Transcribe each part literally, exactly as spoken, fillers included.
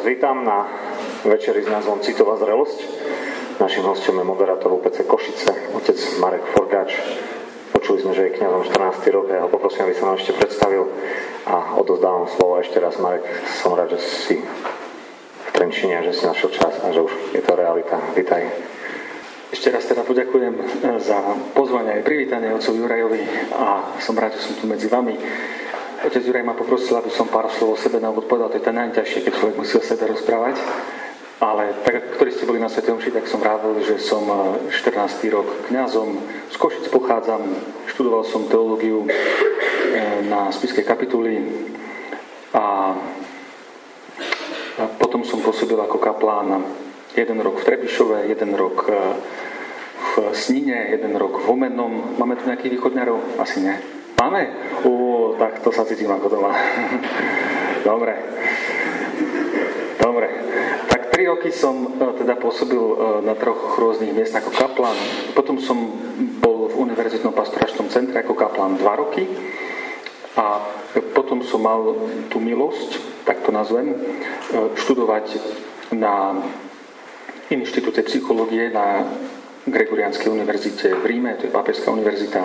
vás vítam na večeri s názvom Citová zrelosť. Naším hostom je moderátor ú pé cé Košice, otec Marek Forgáč. Počuli sme, že je kňazom štrnásty rok, ja ho poprosím, aby sa nám ešte predstavil a odozdávam slovo ešte raz. Marek, som rád, že si v Trenčine, že si našiel čas a že už je to realita. Vítaj. Ešte raz teda poďakujem za pozvanie aj privítanie otcovi Jurajovi a som rád, že som tu medzi vami. Otec Juraj ma poprosil, aby som pár slov o sebe na úvod povedal. To je to najťažšie, keď človek musí o sebe rozprávať. Ale tak, ktorí ste boli na Svätej omši, tak som rával, že som štrnásty rok kňazom. Z Košic pochádzam, študoval som teológiu na Spišskej kapituli a potom som pôsobil ako kaplán jeden rok v Trebišove, jeden rok v Snine, jeden rok v Humennom. Máme tu nejakých východňarov? Asi nie. Máme? Ó, tak to sa cítim ako doma. Dobre. Dobre. Tak tri roky som teda pôsobil na troch rôznych miestach ako kaplán. Potom som bol v Univerzitnom pastoračnom centre ako kaplán dva roky. A potom som mal tú milosť, tak to nazvem, študovať na Inštitúte psychológie na Gregoriánskej univerzite v Ríme, to je Pápežská univerzita.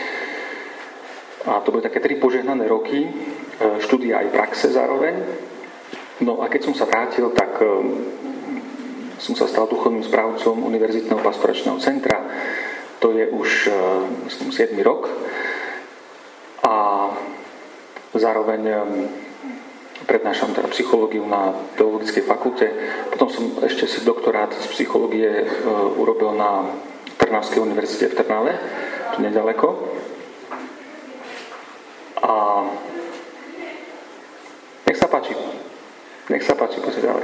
A to boli také tri požehnané roky, štúdia aj praxe zároveň. No a keď som sa vrátil, tak som sa stal duchovným správcom Univerzitného pastoračného centra. To je už myslím, siedmy rok. A zároveň prednášam teda psychológiu na Teologickej fakulte. Potom som ešte si doktorát z psychológie urobil na Trnavskej univerzite v Trnave, tu nedaleko. A nech sa páči. Nech sa páči, poďte ďalej.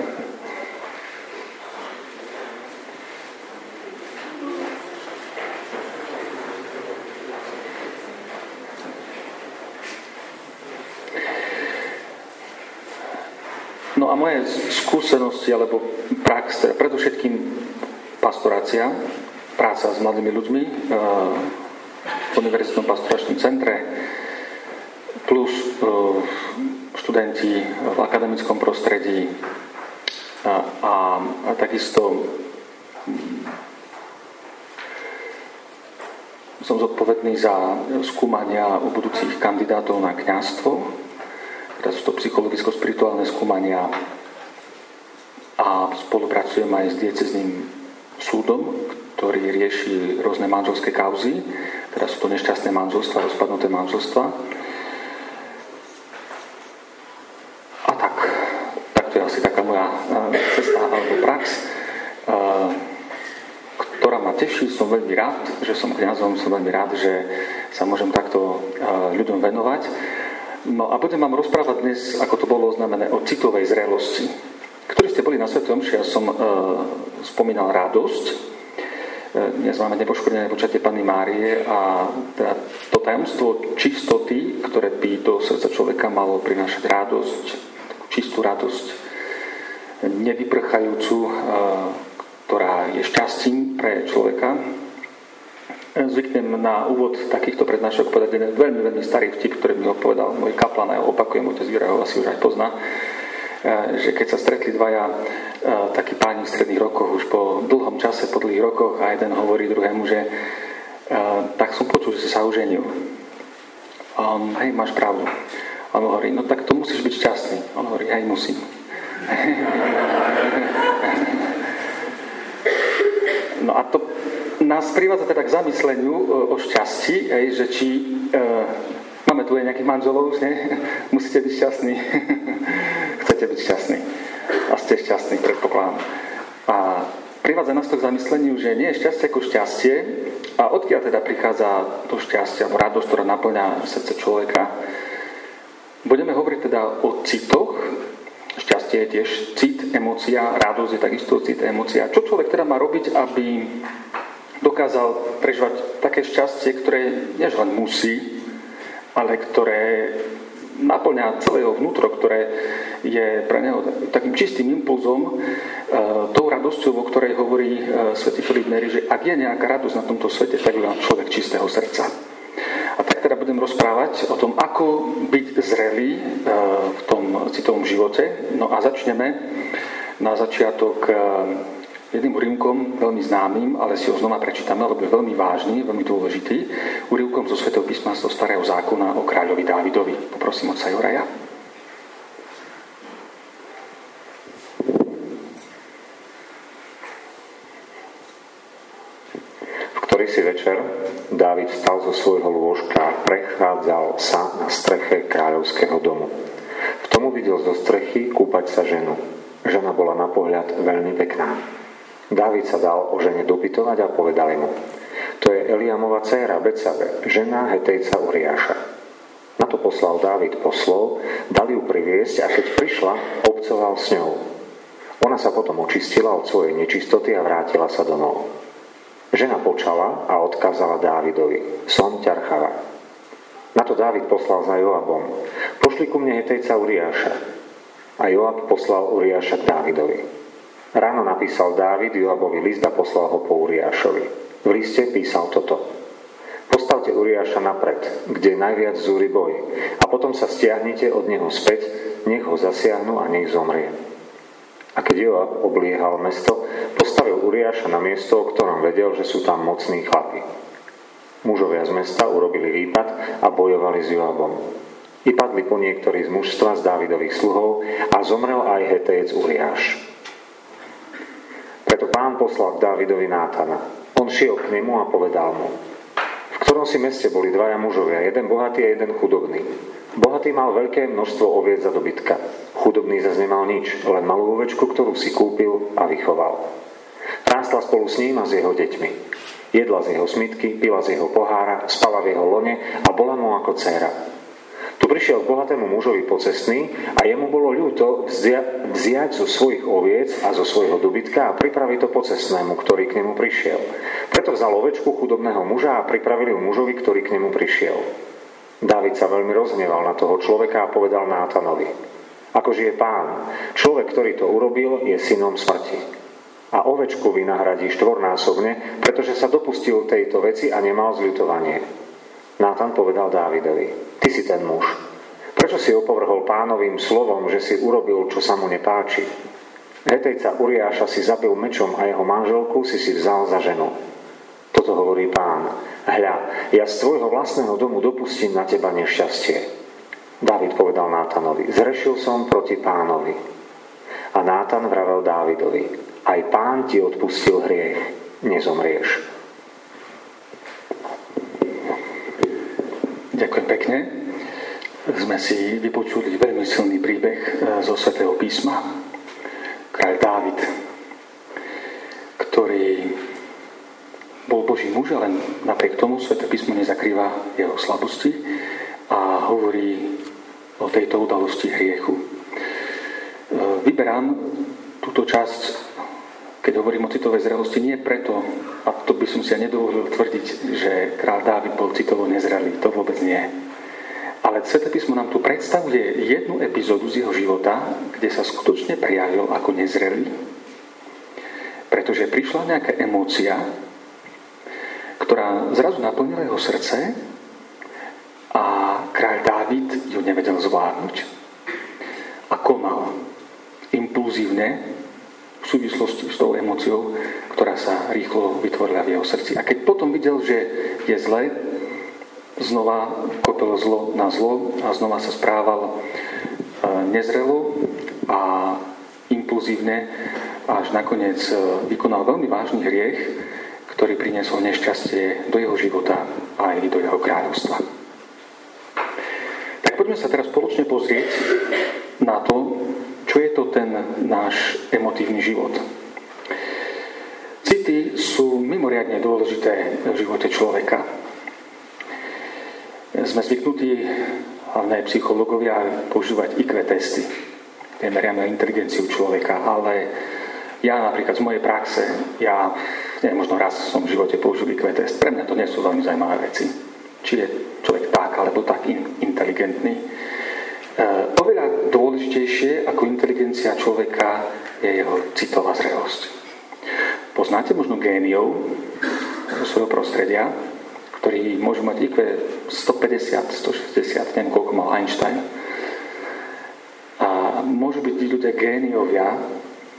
No a moje skúsenosti alebo prax, teda predovšetkým pastorácia, práca s mladými ľuďmi v Univerzitnom pastoračnom centre, plus študenti v akademickom prostredí a, a, a takisto som zodpovedný za skúmania u budúcich kandidátov na kňazstvo. Teda sú to psychologicko-spirituálne skúmania a spolupracujem aj s diecezným súdom, ktorý rieši rôzne manželské kauzy. Teda sú to nešťastné manželstva, rozpadnuté manželstva. Cesta alebo prax, ktorá ma teší. Som veľmi rád, že som kňazom, som veľmi rád, že sa môžem takto ľuďom venovať. No a budem vám rozprávať dnes, ako to bolo oznámené, o citovej zrelosti. Ktorí ste boli na Svätej omši, ja som spomínal radosť. Dnes máme nepoškodené počatie Panny Márie a teda to tajomstvo čistoty, ktoré by do srdca človeka malo prinášať radosť, čistú radosť, nevyprchajúcu, ktorá je šťastím pre človeka. Zvyknem na úvod takýchto prednášok povedať jeden veľmi, veľmi starý vtip, ktorý mi ho povedal môj kaplan, a ja opakujem, otec Juraj ho asi už aj pozná, že keď sa stretli dvaja takí páni v stredných rokoch, už po dlhom čase, po dlhých rokoch, a jeden hovorí druhému, že tak som počul, že si sa oženil. A on, hej, máš pravdu. A on hovorí, no tak to musíš byť šťastný. A on hovorí, hej, musím. No a to nás privádza teda k zamysleniu o šťastí, aj, že či e, máme tu aj nejakých manželov, ne? Musíte byť šťastní. Chcete byť šťastní a ste šťastní, predpokladám. A privádza nás to k zamysleniu, že nie je šťastie ako šťastie. A odkiaľ teda prichádza to šťastie alebo radosť, ktorá naplňa srdce človeka. Budeme hovoriť teda o citoch. Šťastie je tiež cit, emócia, radosť je takisto cit, emócia. Čo človek teda má robiť, aby dokázal prežívať také šťastie, ktoré než len musí, ale ktoré naplňa celé jeho vnútro, ktoré je pre neho takým čistým impulzom, tou radosťou, o ktorej hovorí svätý Filip Neri, že ak je nejaká radosť na tomto svete, tak je človek čistého srdca. A tak teda budem rozprávať o tom, ako byť zrelý v tom citovom živote. No a začneme na začiatok jedným úryvkom, veľmi známym, ale si ho znova prečítame, lebo je veľmi vážny, veľmi dôležitý, úryvkom zo Svätého písma zo Starého zákona o kráľovi Dávidovi. Poprosím otca Juraja. V ktorý si večer Dávid vstal zo svojho lôžka a prechádzal sa na streche kráľovského domu. V tomu videl zo strechy kúpať sa ženu. Žena bola na pohľad veľmi pekná. Dávid sa dal o žene dopytovať a povedali mu: to je Eliamova dcéra Betsabe, žena Hetejca Uriáša. Na to poslal Dávid poslov, dal ju priviesť a keď prišla, obcoval s ňou. Ona sa potom očistila od svojej nečistoty a vrátila sa domov. Žena počala a odkázala Dávidovi: som ťarchava. Na to Dávid poslal za Joabom: pošli ku mne Hetejca Uriáša. A Joab poslal Uriáša k Dávidovi. Ráno napísal Dávid Joabovi list a poslal ho po Uriášovi. V liste písal toto: postavte Uriáša napred, kde je najviac zúri boj, a potom sa stiahnite od neho späť, nech ho zasiahnu a nech zomrie. A keď Joab obliehal mesto, postavil Uriáša na miesto, o ktorom vedel, že sú tam mocní chlapi. Mužovia z mesta urobili výpad a bojovali s Joabom. I padli po niektorí z mužstva z Dávidových sluhov a zomrel aj Hetejec Uriáš. Preto Pán poslal k Dávidovi Nátana. On šiel k nemu a povedal mu: v ktorom si meste boli dvaja mužovia, jeden bohatý a jeden chudobný. Bohatý mal veľké množstvo oviec a dobytka. Chudobný zase nemal nič, len malú ovečku, ktorú si kúpil a vychoval. Rástla spolu s ním a s jeho deťmi. Jedla z jeho smytky, pila z jeho pohára, spala v jeho lone a bola mu ako dcéra. Tu prišiel k bohatému mužovi pocestný a jemu bolo ľúto vzia- vziať zo svojich oviec a zo svojho dobytka a pripraviť to pocestnému, ktorý k nemu prišiel. Preto vzal ovečku chudobného muža a pripravil ju mužovi, ktorý k nemu prišiel. Dávid sa veľmi rozhneval na toho človeka a povedal Nátanovi: ako žije Pán, človek, ktorý to urobil, je synom smrti. A ovečku vynahradí štvornásobne, pretože sa dopustil tejto veci a nemal zľutovanie. Nátan povedal Dávidovi: ty si ten muž. Prečo si opovrhol Pánovým slovom, že si urobil, čo sa mu nepáči? Hetejca Uriáša si zabil mečom a jeho manželku si si vzal za ženu. Toto hovorí Pán: hľa, ja z tvojho vlastného domu dopustím na teba nešťastie. Dávid povedal Nátanovi: zrešil som proti Pánovi. A Nátan vravel Dávidovi: aj Pán ti odpustil hriech, nezomrieš. Ďakujem pekne. Sme si vypočuli veľmi silný príbeh zo Svätého písma. Kráľ Dávid, ktorý bol Boží muž, ale napriek tomu Sväté písmo nezakrýva jeho slabosti a hovorí o tejto udalosti hriechu. Vyberám túto časť, keď hovorím o citovej zrelosti, nie preto, a to by som si ja nedovolil tvrdiť, že kráľ Dávid bol citovo nezrelý, to vôbec nie. Ale Sväté písmo nám tu predstavuje jednu epizódu z jeho života, kde sa skutočne prejavil ako nezrelý. Pretože prišla nejaká emócia, ktorá zrazu naplnila jeho srdce a kráľ Dávid ju nevedel zvládnuť. A konal impulzívne v súvislosti s tou emóciou, ktorá sa rýchlo vytvorila v jeho srdci. A keď potom videl, že je zle, znova kopil zlo na zlo a znova sa správal nezrelo a impulzívne, až nakoniec vykonal veľmi vážny hriech, ktorý priniesol nešťastie do jeho života a aj do jeho kráľovstva. Tak poďme sa teraz spoločne pozrieť na to, čo je to ten náš emotívny život. City sú mimoriadne dôležité v živote človeka. Sme zvyknutí, hlavne aj psychológovia, používať í kvé testy. Meriame inteligenciu človeka, ale ja napríklad z mojej praxe, ja neviem, možno raz som v živote použil í kvé test. Pre mňa to nie sú veľmi zaujímavé veci. Či je človek tak, alebo tak inteligentný. Oveľa dôležitejšie ako inteligencia človeka je jeho citová zrelosť. Poznáte možno géniov zo svojho prostredia, ktorí môžu mať í kvé stopäťdesiat, stošesťdesiat, neviem koľko mal Einstein. A môžu byť ľudia géniovia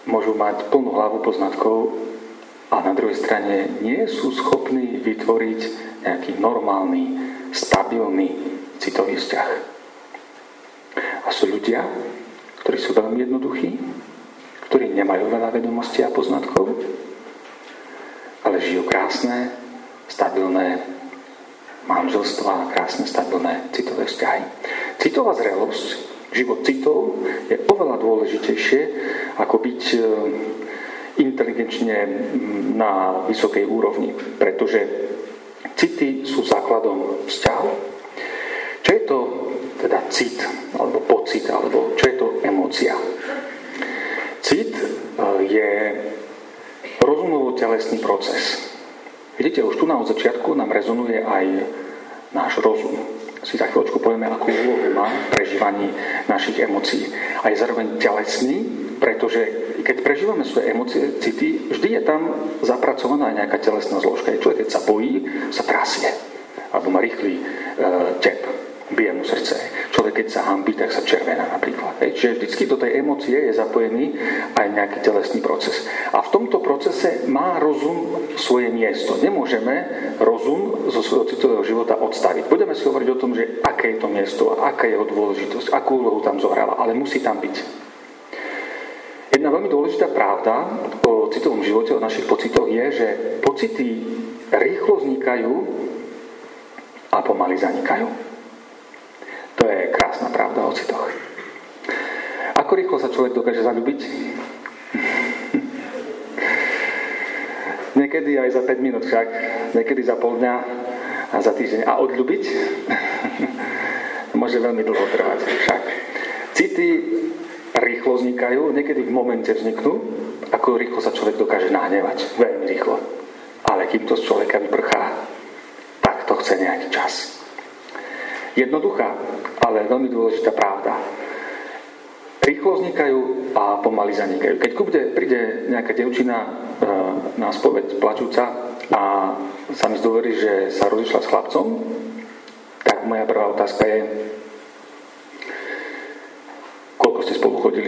môžu mať plnú hlavu poznatkov a na druhej strane nie sú schopní vytvoriť nejaký normálny, stabilný citový vzťah. A sú ľudia, ktorí sú veľmi jednoduchí, ktorí nemajú veľa vedomostí a poznatkov, ale žijú krásne, stabilné manželstvá, krásne, stabilné citové vzťahy. Citová zrelosť, život citov je oveľa dôležitejšie ako byť inteligenčne na vysokej úrovni, pretože city sú základom vzťahu. Čo je to teda cit, alebo pocit, alebo čo je to emócia? Cit je rozumovo-telesný proces. Vidíte, už tu na začiatku nám rezonuje aj náš rozum. Si za chvíľočku povieme, akú úlohu má v prežívaní našich emócií. A je zároveň telesný, pretože keď prežívame svoje emócie, city, vždy je tam zapracovaná aj nejaká telesná zložka. Človek, keď sa bojí, sa trasie. Alebo má rýchly e, tep, bije mu srdce. Človek, keď sa hanbí, tak sa červená napríklad. Hej. Čiže vždycky do tej emócie je zapojený aj nejaký telesný proces. A v tomto procese má rozum svoje miesto. Nemôžeme rozum zo svojho citového života odstaviť. Budeme si hovoriť o tom, že aké je to miesto a aká je jeho dôležitosť, akú úlohu tam zohráva, ale musí tam byť. Jedna veľmi dôležitá pravda o citovom živote, o našich pocitoch je, že pocity rýchlo vznikajú a pomaly zanikajú. To je krásna pravda o citoch. Ako rýchlo sa človek dokáže zaľúbiť? Niekedy aj za päť minút však, niekedy za pol dňa a za týždeň. A odľúbiť? Môže veľmi dlho trvať však. City rýchlo vznikajú, niekedy v momente vzniknú, ako rýchlo sa človek dokáže nahnevať. Veľmi rýchlo. Ale kým to z človeka vyprchá, tak to chce nejaký čas. Jednoduchá, ale veľmi dôležitá pravda. Rýchlo vznikajú a pomaly zanikajú. Keď ku mne príde nejaká dievčina e, na spoveď plačúca a sa mi zdôverí, že sa rozišla s chlapcom, tak moja prvá otázka je, koľko ste spolu chodili?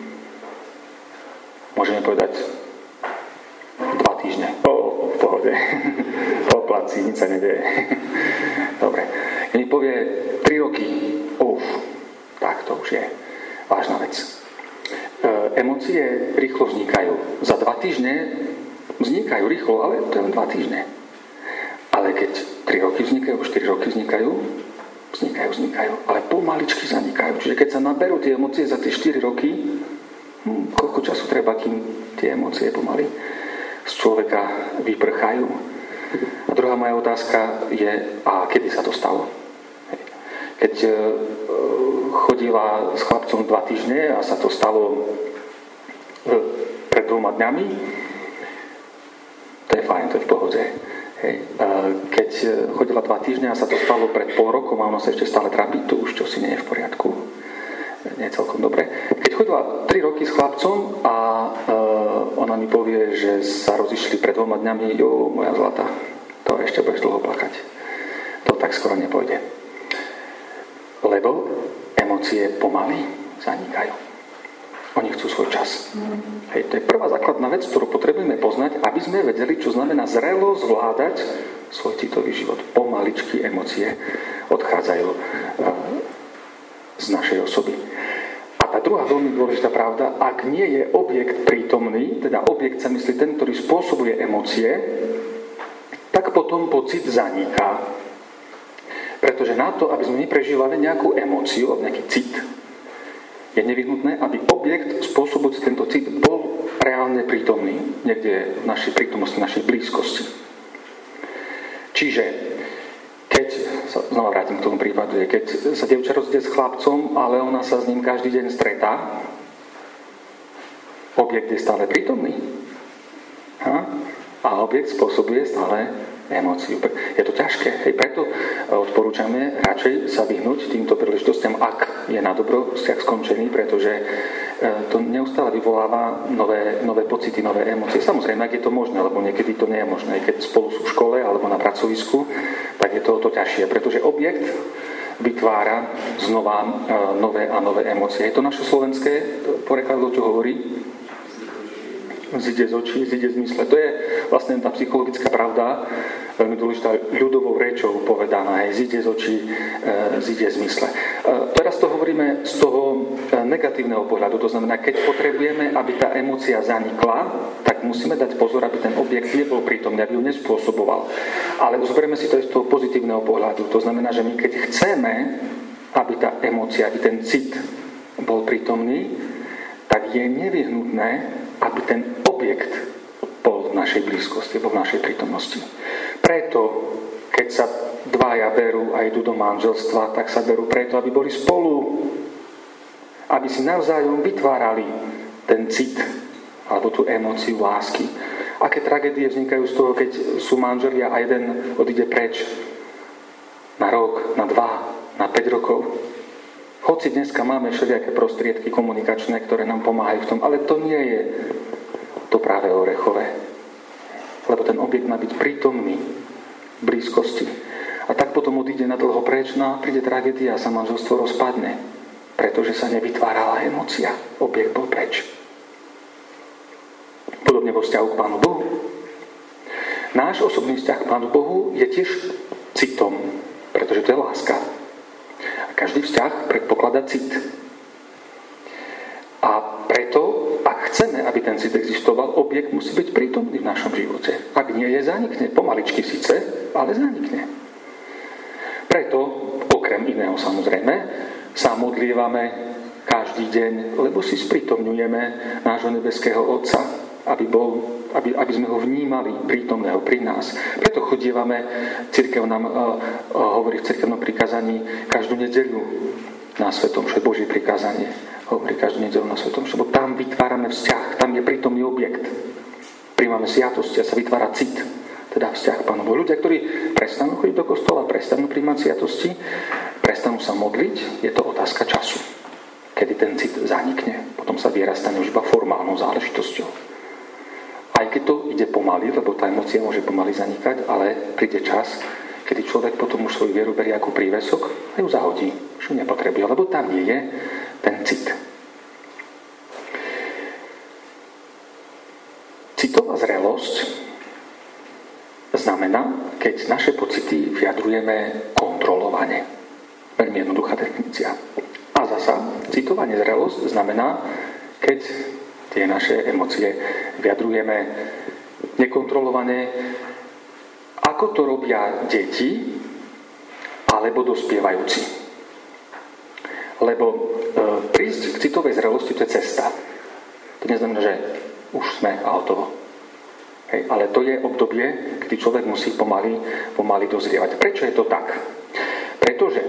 Môžeme povedať dva týždne. O, v pohode. Po placi, nič sa nedeje. Dobre. Keď mi povie tri roky, uf, tak to už je vážna vec. E, emócie rýchlo vznikajú. Za dva týždne vznikajú rýchlo, ale to je len dva týždne. Ale keď tri roky vznikajú, štyri roky vznikajú, vznikajú, vznikajú, ale pomaličky zanikajú. Čiže keď sa naberú tie emócie za tie štyri roky, hm, koľko času treba, kým tie emócie pomaly z človeka vyprchajú. A druhá moja otázka je, a kedy sa to stalo? Keď chodila s chlapcom dva týždne a sa to stalo pred dvoma dňami, to je fajn, to je v pohode. Hej. Keď chodila dva týždne a sa to stalo pred pol rokom a ona sa ešte stále trápi, to už čosi nie je v poriadku. Nie je celkom dobre. Keď chodila tri roky s chlapcom a ona mi povie, že sa rozišli pred dvoma dňami, jo, moja zlata, to ešte budeš dlho plakať. To tak skoro nepôjde. Lebo emócie pomaly zanikajú. Oni chcú svoj čas. Hej, to je prvá základná vec, ktorú potrebujeme poznať, aby sme vedeli, čo znamená zrelo zvládať svoj citový život. Pomaličky emócie odchádzajú z našej osoby. A tá druhá veľmi dôležitá pravda, ak nie je objekt prítomný, teda objekt sa myslí ten, ktorý spôsobuje emócie, tak potom pocit zaniká. Pretože na to, aby sme neprežívali nejakú emóciu, nejaký cit, je nevyhnutné, aby objekt spôsobujúci tento cit bol reálne prítomný. Niekde v našej prítomnosti, v našej blízkosti. Čiže, keď, sa znova vrátim k tomu prípadu, keď sa dievča rozíde s chlapcom, ale ona sa s ním každý deň stretá, objekt je stále prítomný. Ha? A objekt spôsobuje stále emóciu. Je to ťažké. Hej, preto odporúčame radšej sa vyhnúť týmto príležitostiam, ak je na dobro vzťah skončený, pretože to neustále vyvoláva nové, nové pocity, nové emócie. Samozrejme, ak je to možné, lebo niekedy to nie je možné. Keď spolu sú v škole alebo na pracovisku, tak je to o to ťažšie, pretože objekt vytvára znova nové a nové emócie. Je to naše slovenské porekadlo, čo hovorí? zíde z očí, zíde z mysle. To je vlastne tá psychologická pravda, veľmi dôležitá ľudovou rečou povedaná, hej, zíde z očí, zíde z mysle. Teraz to hovoríme z toho negatívneho pohľadu, to znamená, keď potrebujeme, aby tá emócia zanikla, tak musíme dať pozor, aby ten objekt nebol prítomný, aby ju nespôsoboval. Ale zoberieme si to aj z toho pozitívneho pohľadu. To znamená, že my keď chceme, aby tá emócia, aby ten cit bol prítomný, tak je nevyhnutné, aby ten objekt bol v našej blízkosti, bol v našej prítomnosti. Preto, keď sa dvaja berú a idú do manželstva, tak sa berú preto, aby boli spolu, aby si navzájom vytvárali ten cit, alebo tú emóciu lásky. Aké tragédie vznikajú z toho, keď sú manželia a jeden odíde preč na rok, na dva, na päť rokov. Hoci dneska máme všelijaké prostriedky komunikačné, ktoré nám pomáhajú v tom, ale to nie je to práve orechové. Lebo ten objekt má byť prítomný v blízkosti. A tak potom odíde na dlho preč, no a príde tragédia a sa manželstvo rozpadne, pretože sa nevytvárala emócia. Objekt bol preč. Podobne vo vzťahu k Pánu Bohu. Náš osobný vzťah k Pánu Bohu je tiež citom, pretože to je láska. A každý vzťah predpokladá cit. A preto, ak chceme, aby ten cit existoval, objekt musí byť prítomný v našom živote. Ak nie je, zanikne. Pomaličky síce, ale zanikne. Preto, okrem iného samozrejme, sa modlievame každý deň, lebo si sprítomňujeme nášho nebeského Otca, aby, bol, aby, aby sme ho vnímali prítomného pri nás. Preto chodievame, cirkev nám uh, uh, hovorí v cirkevnom prikazaní každú nedeľu na Svetom Omši, Božie prikázanie hovorí každú nedeľu na Svetom Omši, lebo tam vytvárame vzťah, tam je prítomný objekt. Príjmame sviatosti a sa vytvára cit, teda vzťah k Pánu Bohu. Ľudia, ktorí prestanú chodiť do kostola, prestanú príjmať sviatosti, prestanú sa modliť, je to otázka času, kedy ten cit zanikne. Potom sa viera stane už iba formálnou záležitosťou. Aj keď to ide pomaly, lebo tá emócia môže pomaly zanikať, ale príde čas, kedy človek potom už svoju vieru berie ako prívesok a ju zahodí, už ju nepotrebuje, lebo tam nie je ten cit. Citová zrelosť znamená, keď naše pocity vyjadrujeme kontrolovane. Veľmi jednoduchá definícia. A zasa, citová nezrelosť znamená, keď tie naše emócie vyjadrujeme nekontrolovane, ako to robia deti alebo dospievajúci. Lebo e, prísť k citovej zrelosti, to je cesta. To neznamená, že už sme a hotovo. Hej, ale to je obdobie, kedy človek musí pomaly, pomaly dozrievať. Prečo je to tak? Pretože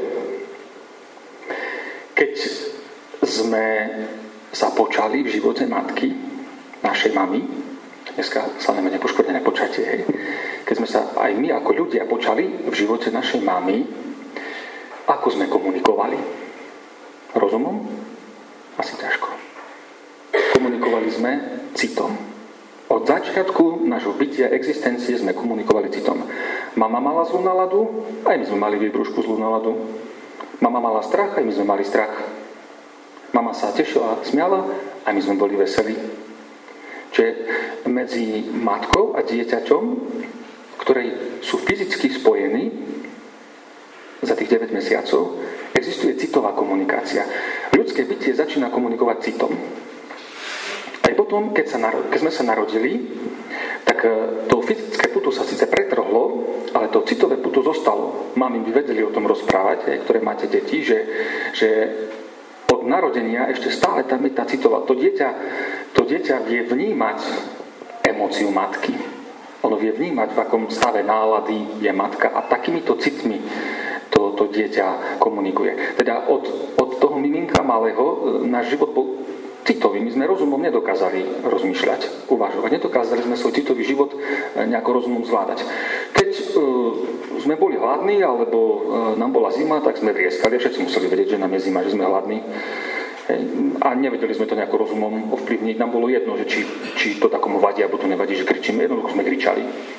keď sme sa počali v živote matky, našej mamy, dneska slavíme nepoškodené počatie, hej, keď sme sa aj my ako ľudia počali v živote našej mamy, ako sme komunikovali? Rozumom? Asi ťažko. Komunikovali sme citom. Od začiatku nášho bytia, existencie sme komunikovali citom. Mama mala zlú náladu, aj my sme mali výbrušku zlú náladu. Mama mala strach, aj my sme mali strach. Mama sa tešila, smiala, aj my sme boli veselí. Čiže medzi matkou a dieťaťom, ktorí sú fyzicky spojení za tých deväť mesiacov, existuje citová komunikácia. Ľudské bytie začína komunikovať citom. Aj potom, keď, sa narod, keď sme sa narodili, tak to fyzické puto sa síce pretrhlo, ale to citové puto zostalo. Mami by vedeli o tom rozprávať, aj ktoré máte deti, že, že od narodenia ešte stále tam je tá citová. To dieťa, to dieťa vie vnímať emóciu matky. Ono vie vnímať, v akom stave nálady je matka a takýmito citmi to, to dieťa komunikuje. Teda od, od toho miminka malého náš život bol citový. My sme rozumom nedokázali rozmýšľať, uvažovať. Nedokázali sme svoj citový život nejako rozumom zvládať. Keď uh, sme boli hladní, alebo uh, nám bola zima, tak sme vrieskali. Všetci museli vedieť, že nám je zima, že sme hladní. A nevedeli sme to nejako rozumom ovplyvniť. Nám bolo jedno, že či, či to takomu vadí, alebo to nevadí, že kričíme. Jednoducho sme kričali.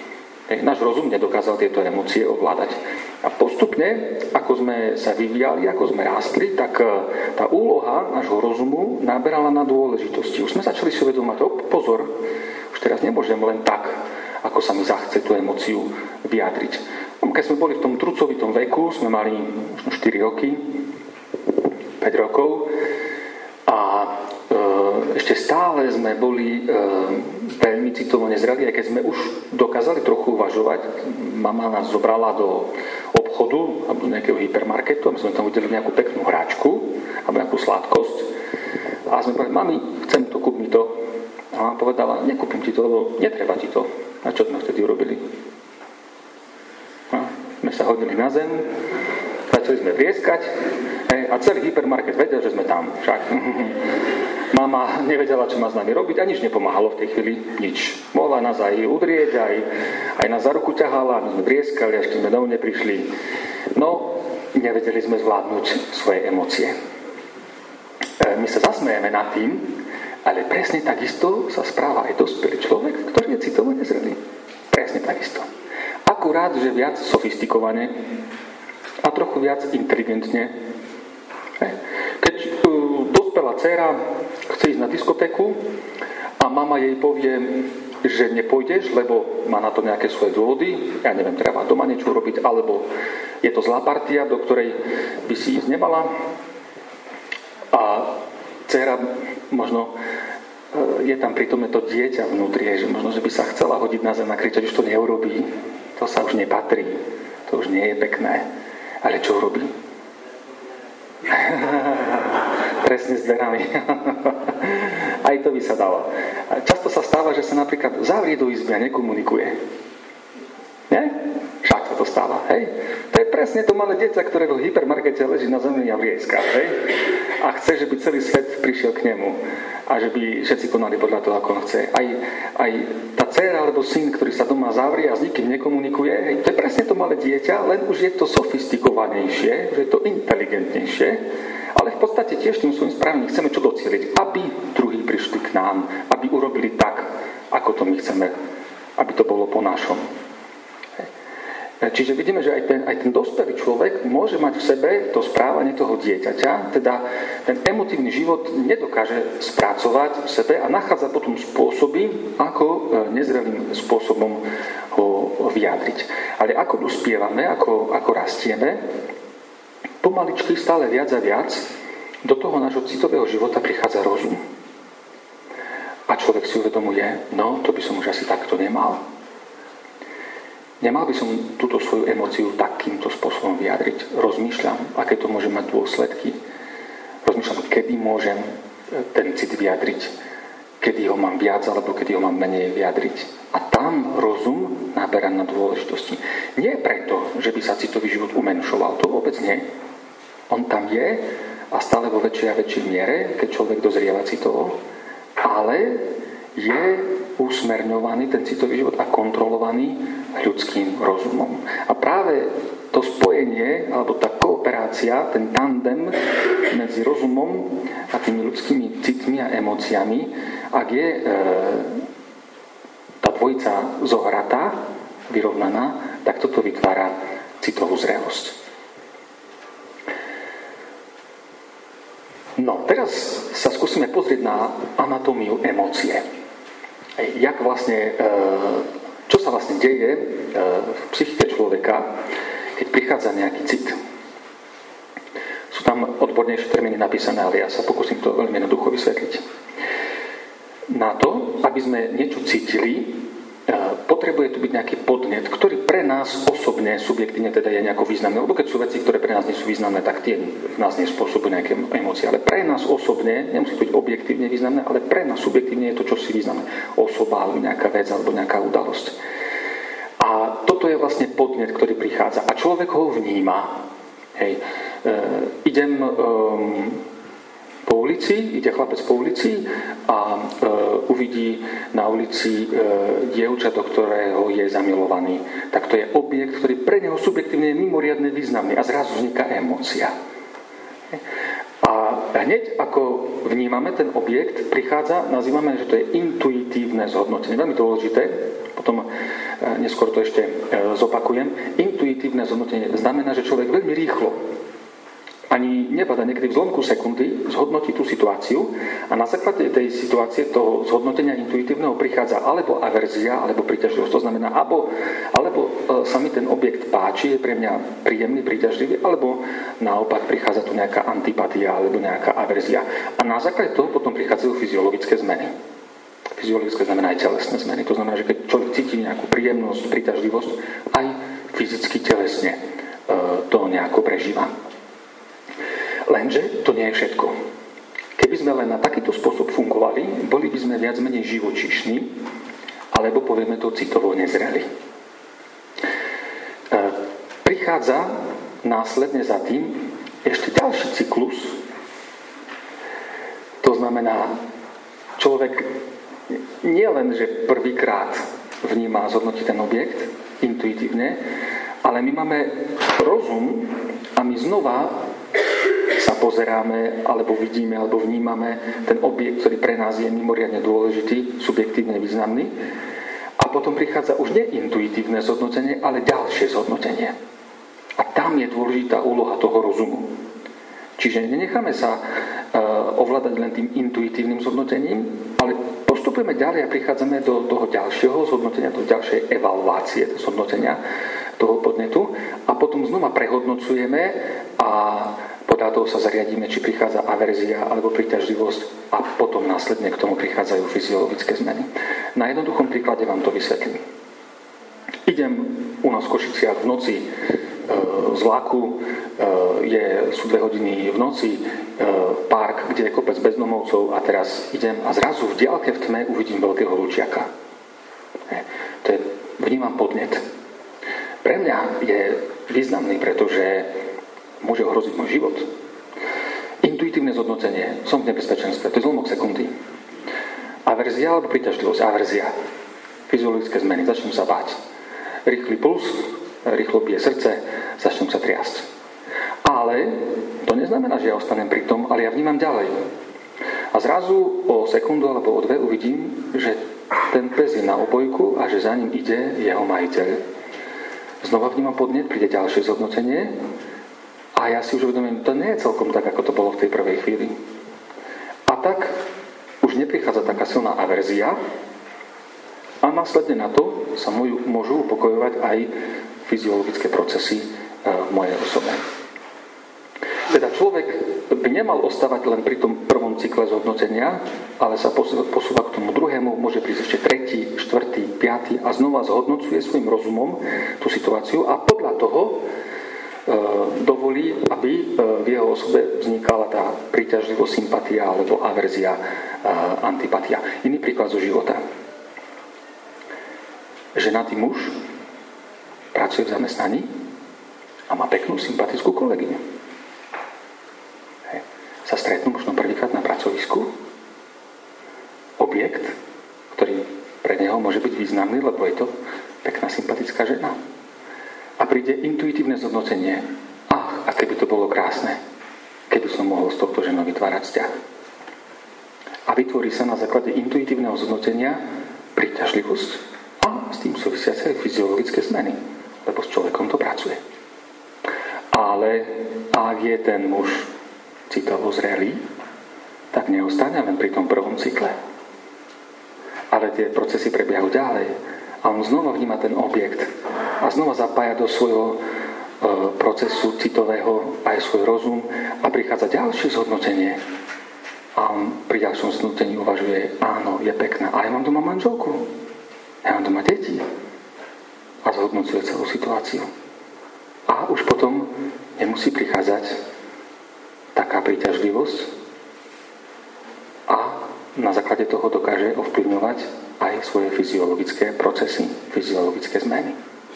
Náš rozum nedokázal tieto emócie ovládať. A postupne, ako sme sa vyvíjali, ako sme rástli, tak tá úloha nášho rozumu naberala na dôležitosti. Už sme začali si uvedomať, oh, pozor, už teraz nemôžem len tak, ako sa mi zachce tú emóciu vyjadriť. Keď sme boli v tom trucovitom veku, sme mali možno štyri roky, päť rokov a ešte stále sme boli e, veľmi citovo nezreli, aj keď sme už dokázali trochu uvažovať. Mama nás zobrala do obchodu alebo do nejakého hypermarketu a my sme tam videli nejakú peknú hráčku alebo nejakú sladkosť a sme povedali, mami, chcem to, kúp mi to. A mama povedala, nekúpim ti to, lebo netreba ti to. A čo sme vtedy urobili? No, sme sa hodili na zem, začali sme vrieskať a celý hypermarket vedel, že sme tam. Však mama nevedela, čo má s nami robiť a nič nepomáhalo v tej chvíli, nič. Mohla nás aj udrieť, aj, aj nás za ruku ťahala, my sme vrieskali, až keď sme domov neprišli. No, nevedeli sme zvládnuť svoje emócie. E, my sa zasmejeme nad tým, ale presne takisto sa správa aj dospelý človek, ktorý je citovo nezrelý. Presne takisto. Akurát, že viac sofistikovane a trochu viac inteligentne. Keď uh, dospelá dcéra chce ísť na diskotéku a mama jej povie, že nepôjdeš, lebo má na to nejaké svoje dôvody, ja neviem, treba doma niečo robiť, alebo je to zlá partia, do ktorej by si ísť nemala. A dcéra možno je tam prítomné to dieťa vnútri, že možno, že by sa chcela hodiť na zem a kričať, už to neurobí, to sa už nepatrí, to už nie je pekné. Ale čo urobí? Presne s dverami. Aj to by sa dalo. Často sa stáva, že sa napríklad zavrie do izby a nekomunikuje. Nie? Však sa to stáva. Hej? To je presne to malé dieťa, ktoré v hypermarkete leží na zemi a vrieska. Hej? A chce, že by celý svet prišiel k nemu. A že by všetci konali podľa toho, ako on chce. Aj, aj tá dcéra alebo syn, ktorý sa doma zavrie a s nikým nekomunikuje, hej, to je presne to malé dieťa, len už je to sofistikovanejšie, už je to inteligentnejšie, ale v podstate tiež tým svojím správaním chceme čo docieliť, aby druhí prišli k nám, aby urobili tak, ako to my chceme, aby to bolo po našom. Čiže vidíme, že aj ten, aj ten dospelý človek môže mať v sebe to správanie toho dieťaťa, teda ten emotívny život nedokáže spracovať v sebe a nachádza potom spôsoby, ako nezrelým spôsobom ho vyjadriť. Ale ako dospievame, ako, ako rastieme, pomaličky stále viac a viac do toho nášho citového života prichádza rozum. A človek si uvedomuje, no to by som už asi takto nemal. Nemal by som túto svoju emóciu takýmto spôsobom vyjadriť. Rozmýšľam, aké to môže mať dôsledky. Rozmýšľam, kedy môžem ten cit vyjadriť, kedy ho mám viac, alebo kedy ho mám menej vyjadriť. A tam rozum naberá na dôležitosti. Nie preto, že by sa citový život umenšoval. To vôbec nie. On tam je a stále vo väčšej a väčšej miere, keď človek dozrieva citovo, ale je usmerňovaný ten citový život a kontrolovaný ľudským rozumom. A práve to spojenie, alebo tá kooperácia, ten tandem medzi rozumom a tými ľudskými citmi a emóciami, ak je e, tá dvojica zohratá, vyrovnaná, tak toto vytvára citovú zrelosť. No, teraz sa skúsime pozrieť na anatómiu emócie. Jak vlastne, čo sa vlastne deje v psychike človeka, keď prichádza nejaký cit. Sú tam odbornejšie termíny napísané, ale ja sa pokúsim to veľmi jednoducho vysvetliť. Na to, aby sme niečo cítili, potrebuje tu byť nejaký podnet, ktorý pre nás osobne, subjektívne teda je nejako významný. Lebo keď sú veci, ktoré pre nás nie sú významné, tak tie v nás nespôsobujú nejaké emócie. Ale pre nás osobne, nemusí byť objektívne významné, ale pre nás subjektívne je to čosi významné. Osoba, alebo nejaká vec, alebo nejaká udalosť. A toto je vlastne podnet, ktorý prichádza. A človek ho vníma. Hej. E, idem... Um, po ulici, ide chlapec po ulici a e, uvidí na ulici e, dievča, do ktorého je zamilovaný. Tak to je objekt, ktorý pre neho subjektívne je mimoriadne významný a zrazu vzniká emócia. A hneď ako vnímame ten objekt, prichádza, nazývame, že to je intuitívne zhodnotenie. Veľmi dôležité, Potom neskôr to ešte zopakujem. Intuitívne zhodnotenie znamená, že človek veľmi rýchlo, ani nepadá niekedy v zlomku sekundy, zhodnotí tú situáciu a na základe tej situácie, toho zhodnotenia intuitívneho prichádza alebo averzia, alebo príťažlivosť. To znamená, alebo, alebo sa mi ten objekt páči, je pre mňa príjemný, príťažlivý, alebo naopak prichádza tu nejaká antipatia alebo nejaká averzia. A na základe toho potom prichádzajú fyziologické zmeny. Fyziologické znamená aj telesné zmeny. To znamená, že keď človek cíti nejakú príjemnosť, príťažlivosť, aj fyzicky, telesne to nejako prežíva. Lenže to nie je všetko. Keby sme len na takýto spôsob fungovali, boli by sme viac menej živočíšni, alebo povieme to citovo nezreli. Prichádza následne za tým ešte ďalší cyklus. To znamená, človek nie len, že prvýkrát vníma a zhodnotí ten objekt intuitívne, ale my máme rozum a my znova sa pozeráme, alebo vidíme, alebo vnímame ten objekt, ktorý pre nás je mimoriadne dôležitý, subjektívne významný. A potom prichádza už neintuitívne zhodnotenie, ale ďalšie zhodnotenie. A tam je dôležitá úloha toho rozumu. Čiže nenecháme sa uh, ovládať len tým intuitívnym zhodnotením, ale postupujeme ďalej a prichádzame do toho ďalšieho zhodnotenia, do ďalšej evaluácie zhodnotenia toho podnetu a potom znova prehodnocujeme a podľa toho sa zariadíme, či prichádza averzia alebo príťažlivosť a potom následne k tomu prichádzajú fyziologické zmeny. Na jednoduchom príklade vám to vysvetlím. Idem u nás v Košiciach v noci e, z vlaku, e, je, sú dve hodiny v noci, e, park, kde je kopec bezdomovcov a teraz idem a zrazu v diaľke v tme uvidím veľkého lučiaka. E, to je, vnímam podnet. Pre mňa je významný, pretože môže ohroziť môj život. Intuitívne zhodnotenie. Som v nebezpečenstve. To je zlomok sekundy. Averzia alebo príťažlivosť. Averzia. Fyziologické zmeny. Začnem sa báť. Rýchly puls, rýchlo bije srdce, začnem sa triasť. Ale to neznamená, že ja ostanem pri tom, ale ja vnímam ďalej. A zrazu o sekundu alebo o dve uvidím, že ten pes je na obojku a že za ním ide jeho majiteľ. Znova vnímam podnet, príde ďalšie zhodnotenie a ja si už uvedomím, to nie je celkom tak, ako to bolo v tej prvej chvíli. A tak už neprichádza taká silná averzia a následne na to sa môžu upokojovať aj fyziologické procesy v mojej osobe. Teda človek by nemal ostávať len pri tom prvom cykle zhodnotenia, ale sa posúva k tomu druhému, môže prísť ešte tretí, štvrtý, piatý a znova zhodnocuje svojim rozumom tú situáciu a podľa toho e, dovolí, aby v jeho osobe vznikala tá príťažlivosť, sympatia alebo averzia, e, antipatia. Iný príklad zo života. Ženatý muž pracuje v zamestnaní a má peknú, sympatickú kolegyňu. Sa stretnú možno prvýkrát na pracovisku. Objekt, ktorý pre neho môže byť významný, lebo je to pekná, sympatická žena. A príde intuitívne zhodnotenie. Ach, a keby to bolo krásne, keby som mohol s touto ženou vytvárať vzťah. A vytvorí sa na základe intuitívneho zhodnotenia príťažlivosť a s tým súvisiace fyziologické zmeny, lebo s človekom to pracuje. Ale ak je ten muž citovo zrelý, tak neostane len pri tom prvom cykle. Ale tie procesy prebiehajú ďalej a on znova vníma ten objekt a znova zapája do svojho e, procesu citového aj svoj rozum a prichádza ďalšie zhodnotenie a on pri ďalšom zhodnotení uvažuje, áno, je pekná, ale ja mám doma manželku, ja mám doma deti a zhodnocuje celú situáciu. A už potom nemusí prichádzať taká príťažlivosť a na základe toho dokáže ovplyvňovať aj svoje fyziologické procesy, fyziologické zmeny.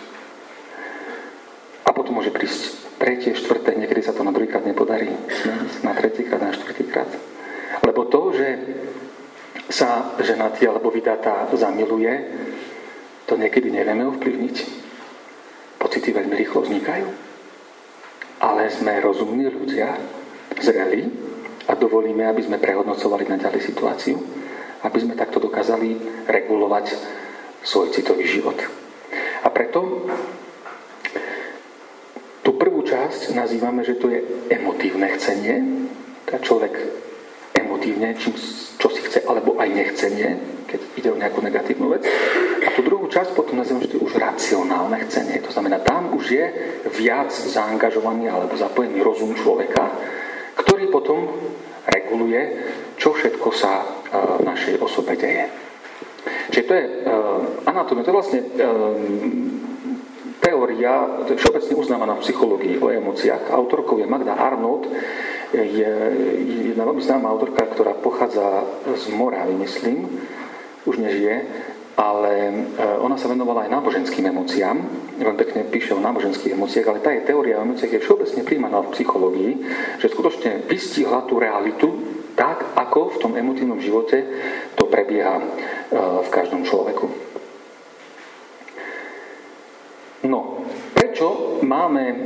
A potom môže prísť tretie, štvrté, niekedy sa to na druhýkrát nepodarí, na tretíkrát, na štvrtýkrát. Lebo to, že sa ženatý alebo vydatá zamiluje, to niekedy nevieme ovplyvniť. Pocity veľmi rýchlo vznikajú. Ale sme rozumní ľudia, zreli a dovolíme, aby sme prehodnocovali naďalej situáciu, aby sme takto dokázali regulovať svoj citový život. A preto tú prvú časť nazývame, že to je emotívne chcenie. Tá človek emotívne, čím, čo si chce, alebo aj nechcenie, keď ide o nejakú negatívnu vec. A tú druhú časť potom nazývame, že to je už racionálne chcenie. To znamená, tam už je viac zaangažovaný alebo zapojený rozum človeka, ktorý potom reguluje, čo všetko sa v našej osobe deje. Čiže to je anatómia, to je vlastne teória, to je všeobecne uznávaná v psychológii o emóciách. Autorkou je Magda Arnold, je jedna veľmi známa autorka, ktorá pochádza z Moravy, myslím, už nežije, ale ona sa venovala aj náboženským emóciám. Veľmi pekne píše o náboženských emóciách, ale tá je teória o emóciách je všeobecne príjmaná v psychológii, že skutočne vystihla tú realitu tak, ako v tom emotívnom živote to prebieha v každom človeku. No, prečo máme e,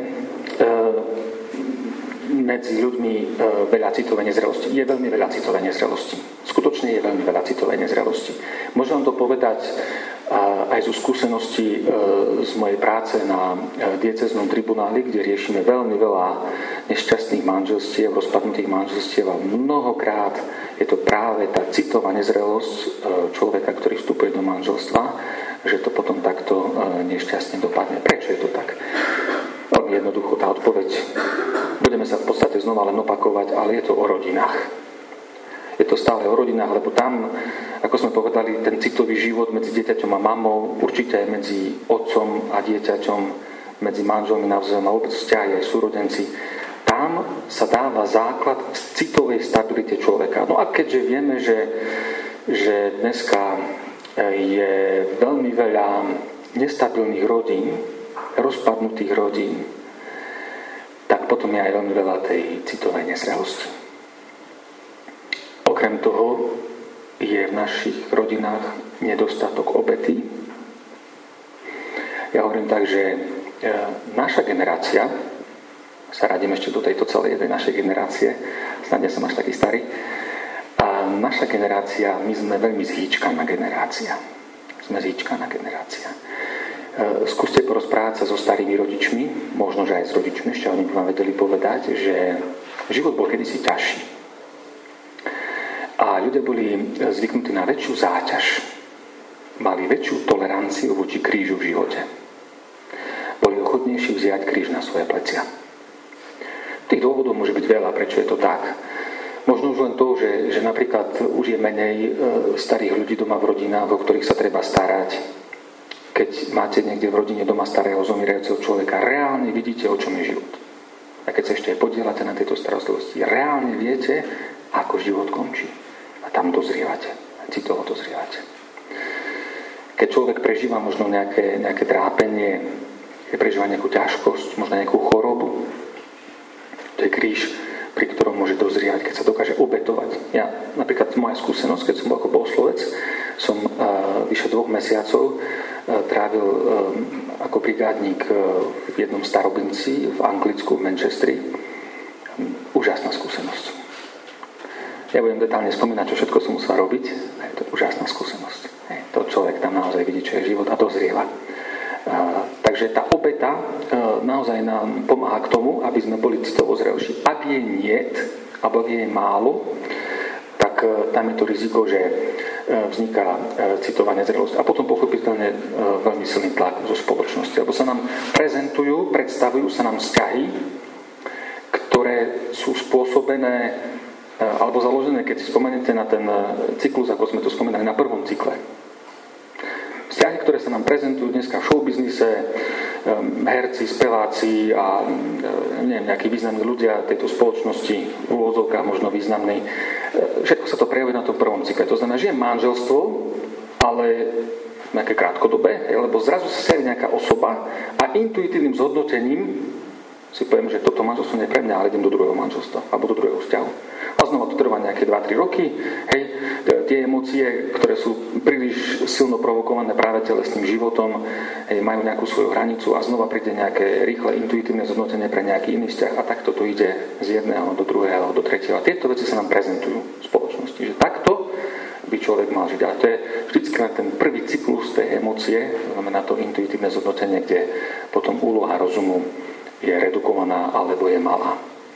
medzi ľuďmi e, veľa citovej nezrelosti? Je veľmi veľa citovej nezrelosti. Skutočne je veľmi veľa citovej nezrelosti. Môžem vám to povedať aj zo skúseností z mojej práce na diecéznom tribunáli, kde riešime veľmi veľa nešťastných manželstiev, rozpadnutých manželstiev a mnohokrát je to práve tá citová nezrelosť človeka, ktorý vstupuje do manželstva, že to potom takto nešťastne dopadne. Prečo je to tak? Veľmi jednoducho tá odpoveď. Budeme sa v podstate znova len opakovať, ale je to o rodinách. Je to stále o rodinách, lebo tam, ako sme povedali, ten citový život medzi dieťaťom a mamou, určite aj medzi otcom a dieťaťom, medzi manželmi navzájom a vôbec vzťahy aj súrodenci, tam sa dáva základ citovej stabilite človeka. No a keďže vieme, že, že dneska je veľmi veľa nestabilných rodín, rozpadnutých rodín, tak potom je aj veľmi veľa tej citovej nezrelosti. Okrem toho je v našich rodinách nedostatok obety. Ja hovorím tak, že naša generácia, sa radím ešte do tejto celej jednej našej generácie, snad nie som až taký starý, a naša generácia, my sme veľmi zhýčkaná generácia. Sme zhýčkaná generácia. Skúste porozprávať sa so starými rodičmi, možno, že aj s rodičmi, ešte oni by vám vedeli povedať, že život bol kedysi ťažší. A ľudia boli zvyknutí na väčšiu záťaž. Mali väčšiu toleranciu voči krížu v živote. Boli ochotnejší vziať kríž na svoje plecia. Tých dôvodov môže byť veľa, prečo je to tak. Možno už len to, že, že napríklad už je menej starých ľudí doma v rodinách, o ktorých sa treba starať. Keď máte niekde v rodine doma starého zomierajúceho človeka, reálne vidíte, o čom je život. A keď sa ešte aj podielate na tejto starostlivosti, reálne viete, ako život končí. A tam dozrievate. Citovo dozrievate. Keď človek prežíva možno nejaké, nejaké trápenie, keď prežíva nejakú ťažkosť, možno nejakú chorobu, to je kríž, pri ktorom môže dozrievať, keď sa dokáže obetovať. Ja, napríklad moja skúsenosť, keď som bol ako bohoslovec, som uh, vyše dvoch mesiacov uh, trávil uh, ako brigádnik uh, v jednom starobinci v Anglicku, v Manchesteri. Um, úžasná skúsenosť. Nebudem detálne spomínať, čo všetko som musel robiť. Je to úžasná skúsenosť. To človek tam naozaj vidí, čo je život a dozrieva. Takže tá obeta naozaj nám pomáha k tomu, aby sme boli citovo zrelší. Ak je niet, alebo ak je málo, tak tam je to riziko, že vzniká citová nezrelosť. A potom pochopiteľne veľmi silný tlak zo spoločnosti. Lebo sa nám prezentujú, predstavujú sa nám vzťahy, ktoré sú spôsobené alebo založené, keď si spomenete na ten cyklus, ako sme to spomínali na prvom cykle. Vzťahy, ktoré sa nám prezentujú dneska v showbiznise, herci, speváci a neviem, nejakí významní ľudia tejto spoločnosti, v úvodzovkách možno významní, všetko sa to prejavuje na tom prvom cykle. To znamená, že je manželstvo, ale nejaké krátkodobé, lebo zrazu sa staví nejaká osoba a intuitívnym zhodnotením si poviem, že toto manželstvo nie je pre mňa, ale idem do druhého manželstva alebo do druhého vzťahu. A znova to trvá nejaké dva tri roky. Hej, tie emócie, ktoré sú príliš silno provokované práve telesným životom, hej, majú nejakú svoju hranicu a znova príde nejaké rýchle intuitívne zhodnotenie pre nejaký iný vzťah a takto to ide z jedného do druhého, do tretieho. A tieto veci sa nám prezentujú v spoločnosti, že takto by človek mal žiť. Ale to je vždycky len ten prvý cyklus tej emócie, to znamená to intuitívne zhodnotenie, kde potom úloha rozumu je redukovaná alebo je malá.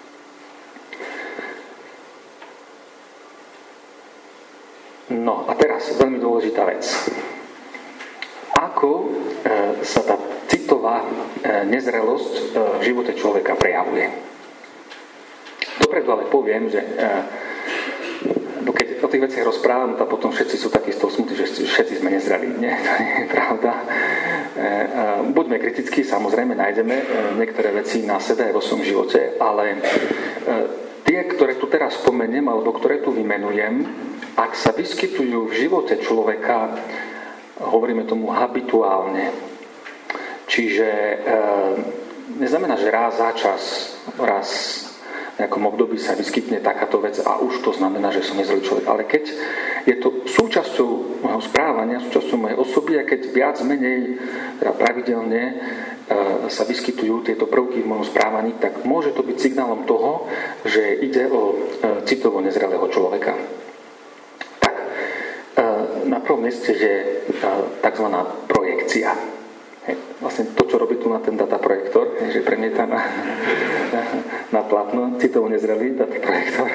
No a teraz veľmi dôležitá vec. Ako e, sa tá citová e, nezrelosť e, v živote človeka prejavuje? Dopredu ale poviem, že e, keď o tých veciach rozprávam, tak potom všetci sú takí z toho smutní, že všetci sme nezreli. Nie, to nie je pravda. E, e, buďme kritickí, samozrejme nájdeme e, niektoré veci na sebe aj vo svojom živote, ale e, tie, ktoré tu teraz spomeniem, alebo ktoré tu vymenujem, ak sa vyskytujú v živote človeka, hovoríme tomu habituálne. Čiže e, neznamená, že raz za čas, raz v nejakom období sa vyskytne takáto vec a už to znamená, že som nezrelý človek. Ale keď je to súčasťou môjho správania, súčasťou mojej osoby a keď viac menej teda pravidelne e, sa vyskytujú tieto prvky v mojom správaní, tak môže to byť signálom toho, že ide o e, citovo nezrelého človeka. Na prvom mieste je tzv. Projekcia. Vlastne to, čo robí tu na ten dataprojektor, že premieta na, na, na plátno, citovo nezrelý dataprojektor.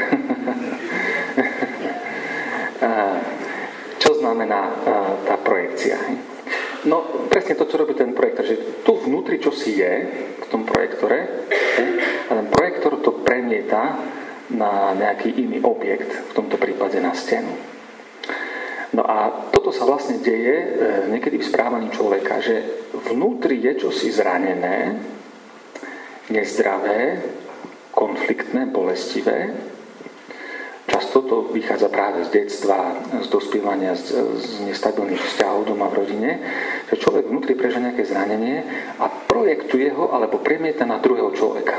Čo znamená tá projekcia? No, presne to, čo robí ten projektor, že tu vnútri čosi je v tom projektore a ten projektor to premieta na nejaký iný objekt, v tomto prípade na stenu. No a toto sa vlastne deje e, niekedy v správaní človeka, že vnútri je čosi zranené, nezdravé, konfliktné, bolestivé. Často to vychádza práve z detstva, z dospievania, z, z nestabilných vzťahov doma v rodine, že človek vnútri prežije nejaké zranenie a projektuje ho alebo premieta na druhého človeka.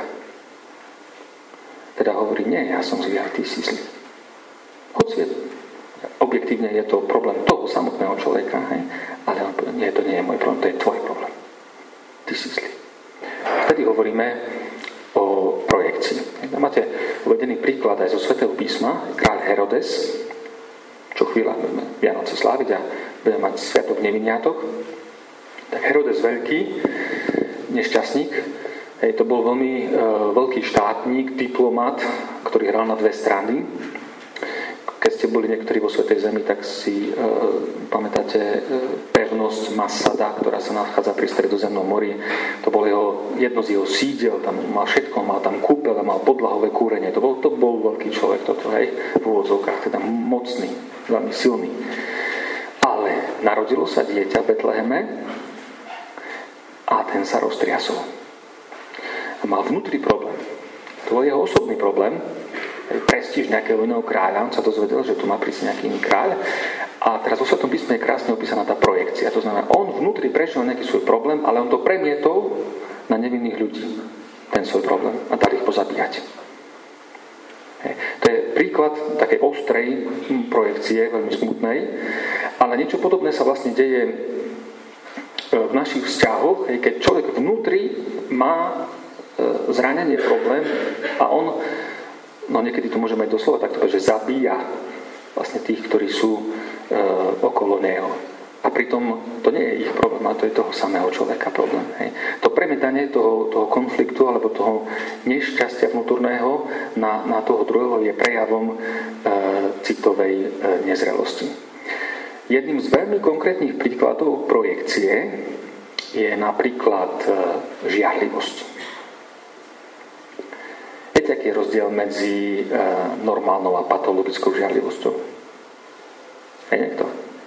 Teda hovorí, nie, ja som zlý, aj ty si zlý. Hoci je objektívne je to problém toho samotného človeka, hej? Ale on povie, nie, to nie je môj problém, to je tvoj problém. Ty si zlý. Vtedy hovoríme o projekcii. Máte uvedený príklad aj zo Svätého písma, kráľ Herodes, čo chvíľa budeme Vianoce sláviť a budeme mať sviatok neviniatok. Tak Herodes veľký, nešťastník, hej, to bol veľmi e, veľký štátnik, diplomat, ktorý hral na dve strany. Keď ste boli niektorí vo Svätej Zemi, tak si e, pamätáte e, pevnosť Masada, ktorá sa nachádza pri Stredozemnom mori. To bol jeho, jedno z jeho sídel, tam mal všetko, mal tam kúpeľ, mal podlahové kúrenie. To bol, to bol veľký človek, toto, hej, v úvodzovkách, teda mocný, veľmi silný. Ale narodilo sa dieťa v Betleheme a ten sa roztriasol. A mal vnútri problém. To bol jeho osobný problém, prestíž nejakého iného kráľa, on sa dozvedel, že tu má prísť nejaký iný kráľ a teraz vo Svätom písme je krásne opísaná tá projekcia. To znamená, on vnútri prešiel nejaký svoj problém, ale on to premietol na nevinných ľudí, ten svoj problém a dal ich pozabíjať. Hej. To je príklad takej ostrej projekcie, veľmi smutnej, ale niečo podobné sa vlastne deje v našich vzťahoch, keď človek vnútri má zranenie, problém a on no niekedy to môžeme aj doslova takto povedať, že zabíja vlastne tých, ktorí sú e, okolo neho. A pritom to nie je ich problém, a to je toho samého človeka problém. Hej. To premietanie toho, toho konfliktu alebo toho nešťastia vnútorného na, na toho druhého je prejavom e, citovej e, nezrelosti. Jedným z veľmi konkrétnych príkladov projekcie je napríklad e, žiarlivosť. Viete, aký je rozdiel medzi e, normálnou a patologickou žiarlivosťou? Je niekto?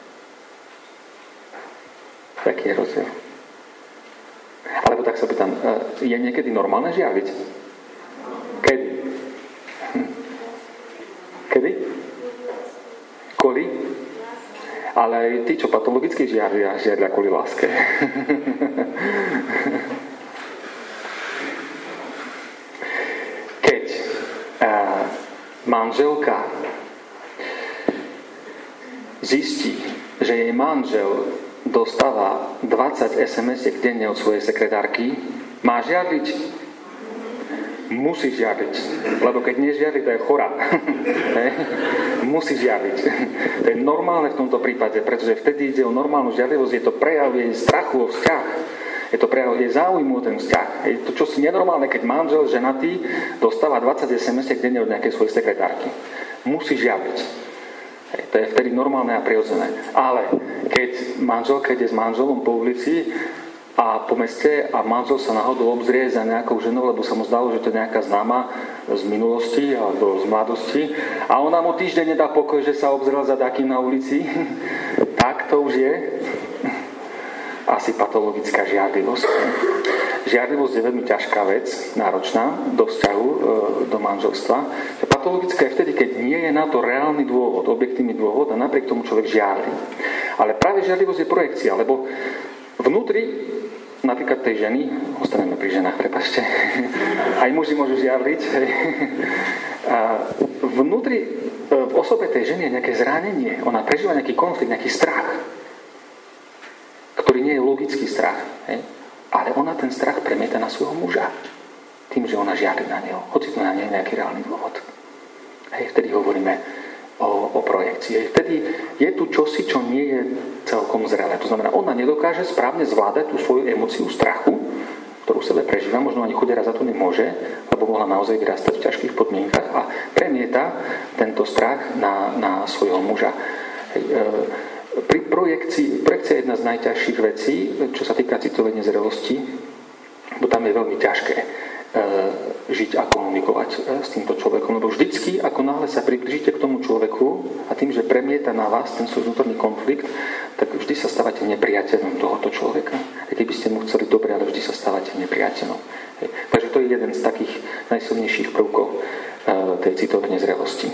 Aký je rozdiel? Alebo tak sa pýtam, e, je niekedy normálne žiarliť? Kedy? Hm. Kedy? Kvôli? Ale aj tí, čo patologicky žiarlia, žiarlia kvôli láske. Manželka zistí, že jej manžel dostáva dvadsať es em esiek denne od svojej sekretárky, má žiarliť? musí žiariť. Lebo keď nežiari, to je chorá. Musí žiariť. To je normálne v tomto prípade, pretože vtedy ide o normálnu žiarlivosť, je to prejav jej strachu o vzťah. Je to prejav jej záujmu o ten vzťah. Je to čosi nenormálne, keď manžel ženatý dostáva dvadsať es em esiek denne od nejakej svojej sekretárky. Musí žiariť. To je vtedy normálne a prirodzené. Ale keď manžel, keď je s manželom po ulici a po meste a manžel sa náhodou obzrie za nejakou ženou, lebo sa mu zdalo, že to je nejaká známa z minulosti alebo z mladosti a ona mu týždeň nedá pokoj, že sa obzrel za takým na ulici, tak to už je asi patologická žiarlivosť. Žiarlivosť je veľmi ťažká vec, náročná do vzťahu, do manželstva. Patologická je vtedy, keď nie je na to reálny dôvod, objektívny dôvod a napriek tomu človek žiarli. Ale práve žiarlivosť je projekcia, lebo vnútri napríklad tej ženy, ostaneme pri ženách, prepáčte, aj muži môžu žiarliť, a vnútri v osobe tej ženy je nejaké zranenie, ona prežíva nejaký konflikt, nejaký strach, ktorý nie je logický strach, hej? Ale ona ten strach premieta na svojho muža, tým, že ona žiarli na neho, hoci to na nej je nejaký reálny dôvod. Hej, vtedy hovoríme o, o projekcii. Vtedy je tu čosi, čo nie je celkom zrelé. To znamená, ona nedokáže správne zvládať tú svoju emóciu strachu, ktorú v sebe prežíva, možno ani chudera za to nemôže, lebo mohla naozaj vyrastať v ťažkých podmienkach a premieta tento strach na, na svojho muža. Hej, e, pri projekcii, projekcia je jedna z najťažších vecí, čo sa týka citovej nezrelosti, bo tam je veľmi ťažké e, žiť a komunikovať e, s týmto človekom, lebo vždycky, ako náhle sa priblížite k tomu človeku a tým, že premieta na vás ten svoj vnútorný konflikt, tak vždy sa stávate nepriateľom tohoto človeka. Aj keby ste mu chceli dobre, ale vždy sa stávate nepriateľom. Hej. Takže to je jeden z takých najsilnejších prvkov e, tej citovej nezrelosti.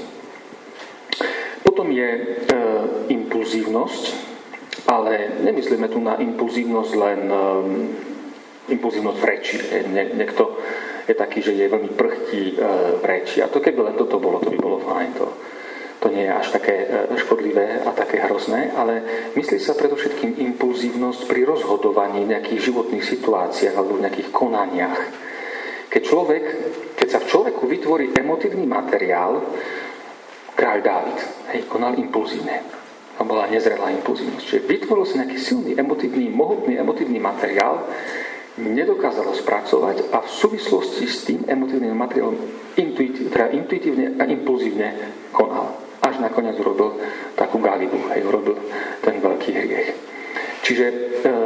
Potom je e, impulzívnosť, ale nemyslíme tu na impulzívnosť len e, impulzívnosť v reči. Nie, niekto je taký, že je veľmi prchký e, v reči. A to keby len toto bolo, to by bolo fajn. To, to nie je až také e, škodlivé a také hrozné, ale myslí sa predovšetkým impulzívnosť pri rozhodovaní v nejakých životných situáciách alebo v nejakých konaniach. Keď človek, keď sa v človeku vytvorí emotívny materiál, kráľ Dávid, hej, konal impulzívne. To bola nezrelá impulzívnosť. Čiže vytvoril sa nejaký silný, emotívny, mohutný emotívny materiál, nedokázal ho spracovať a v súvislosti s tým emotívnym materiálom intuitív, teda intuitívne a impulzívne konal. Až nakoniec urobil takú galibu, hej, urobil ten veľký hriech. Čiže e,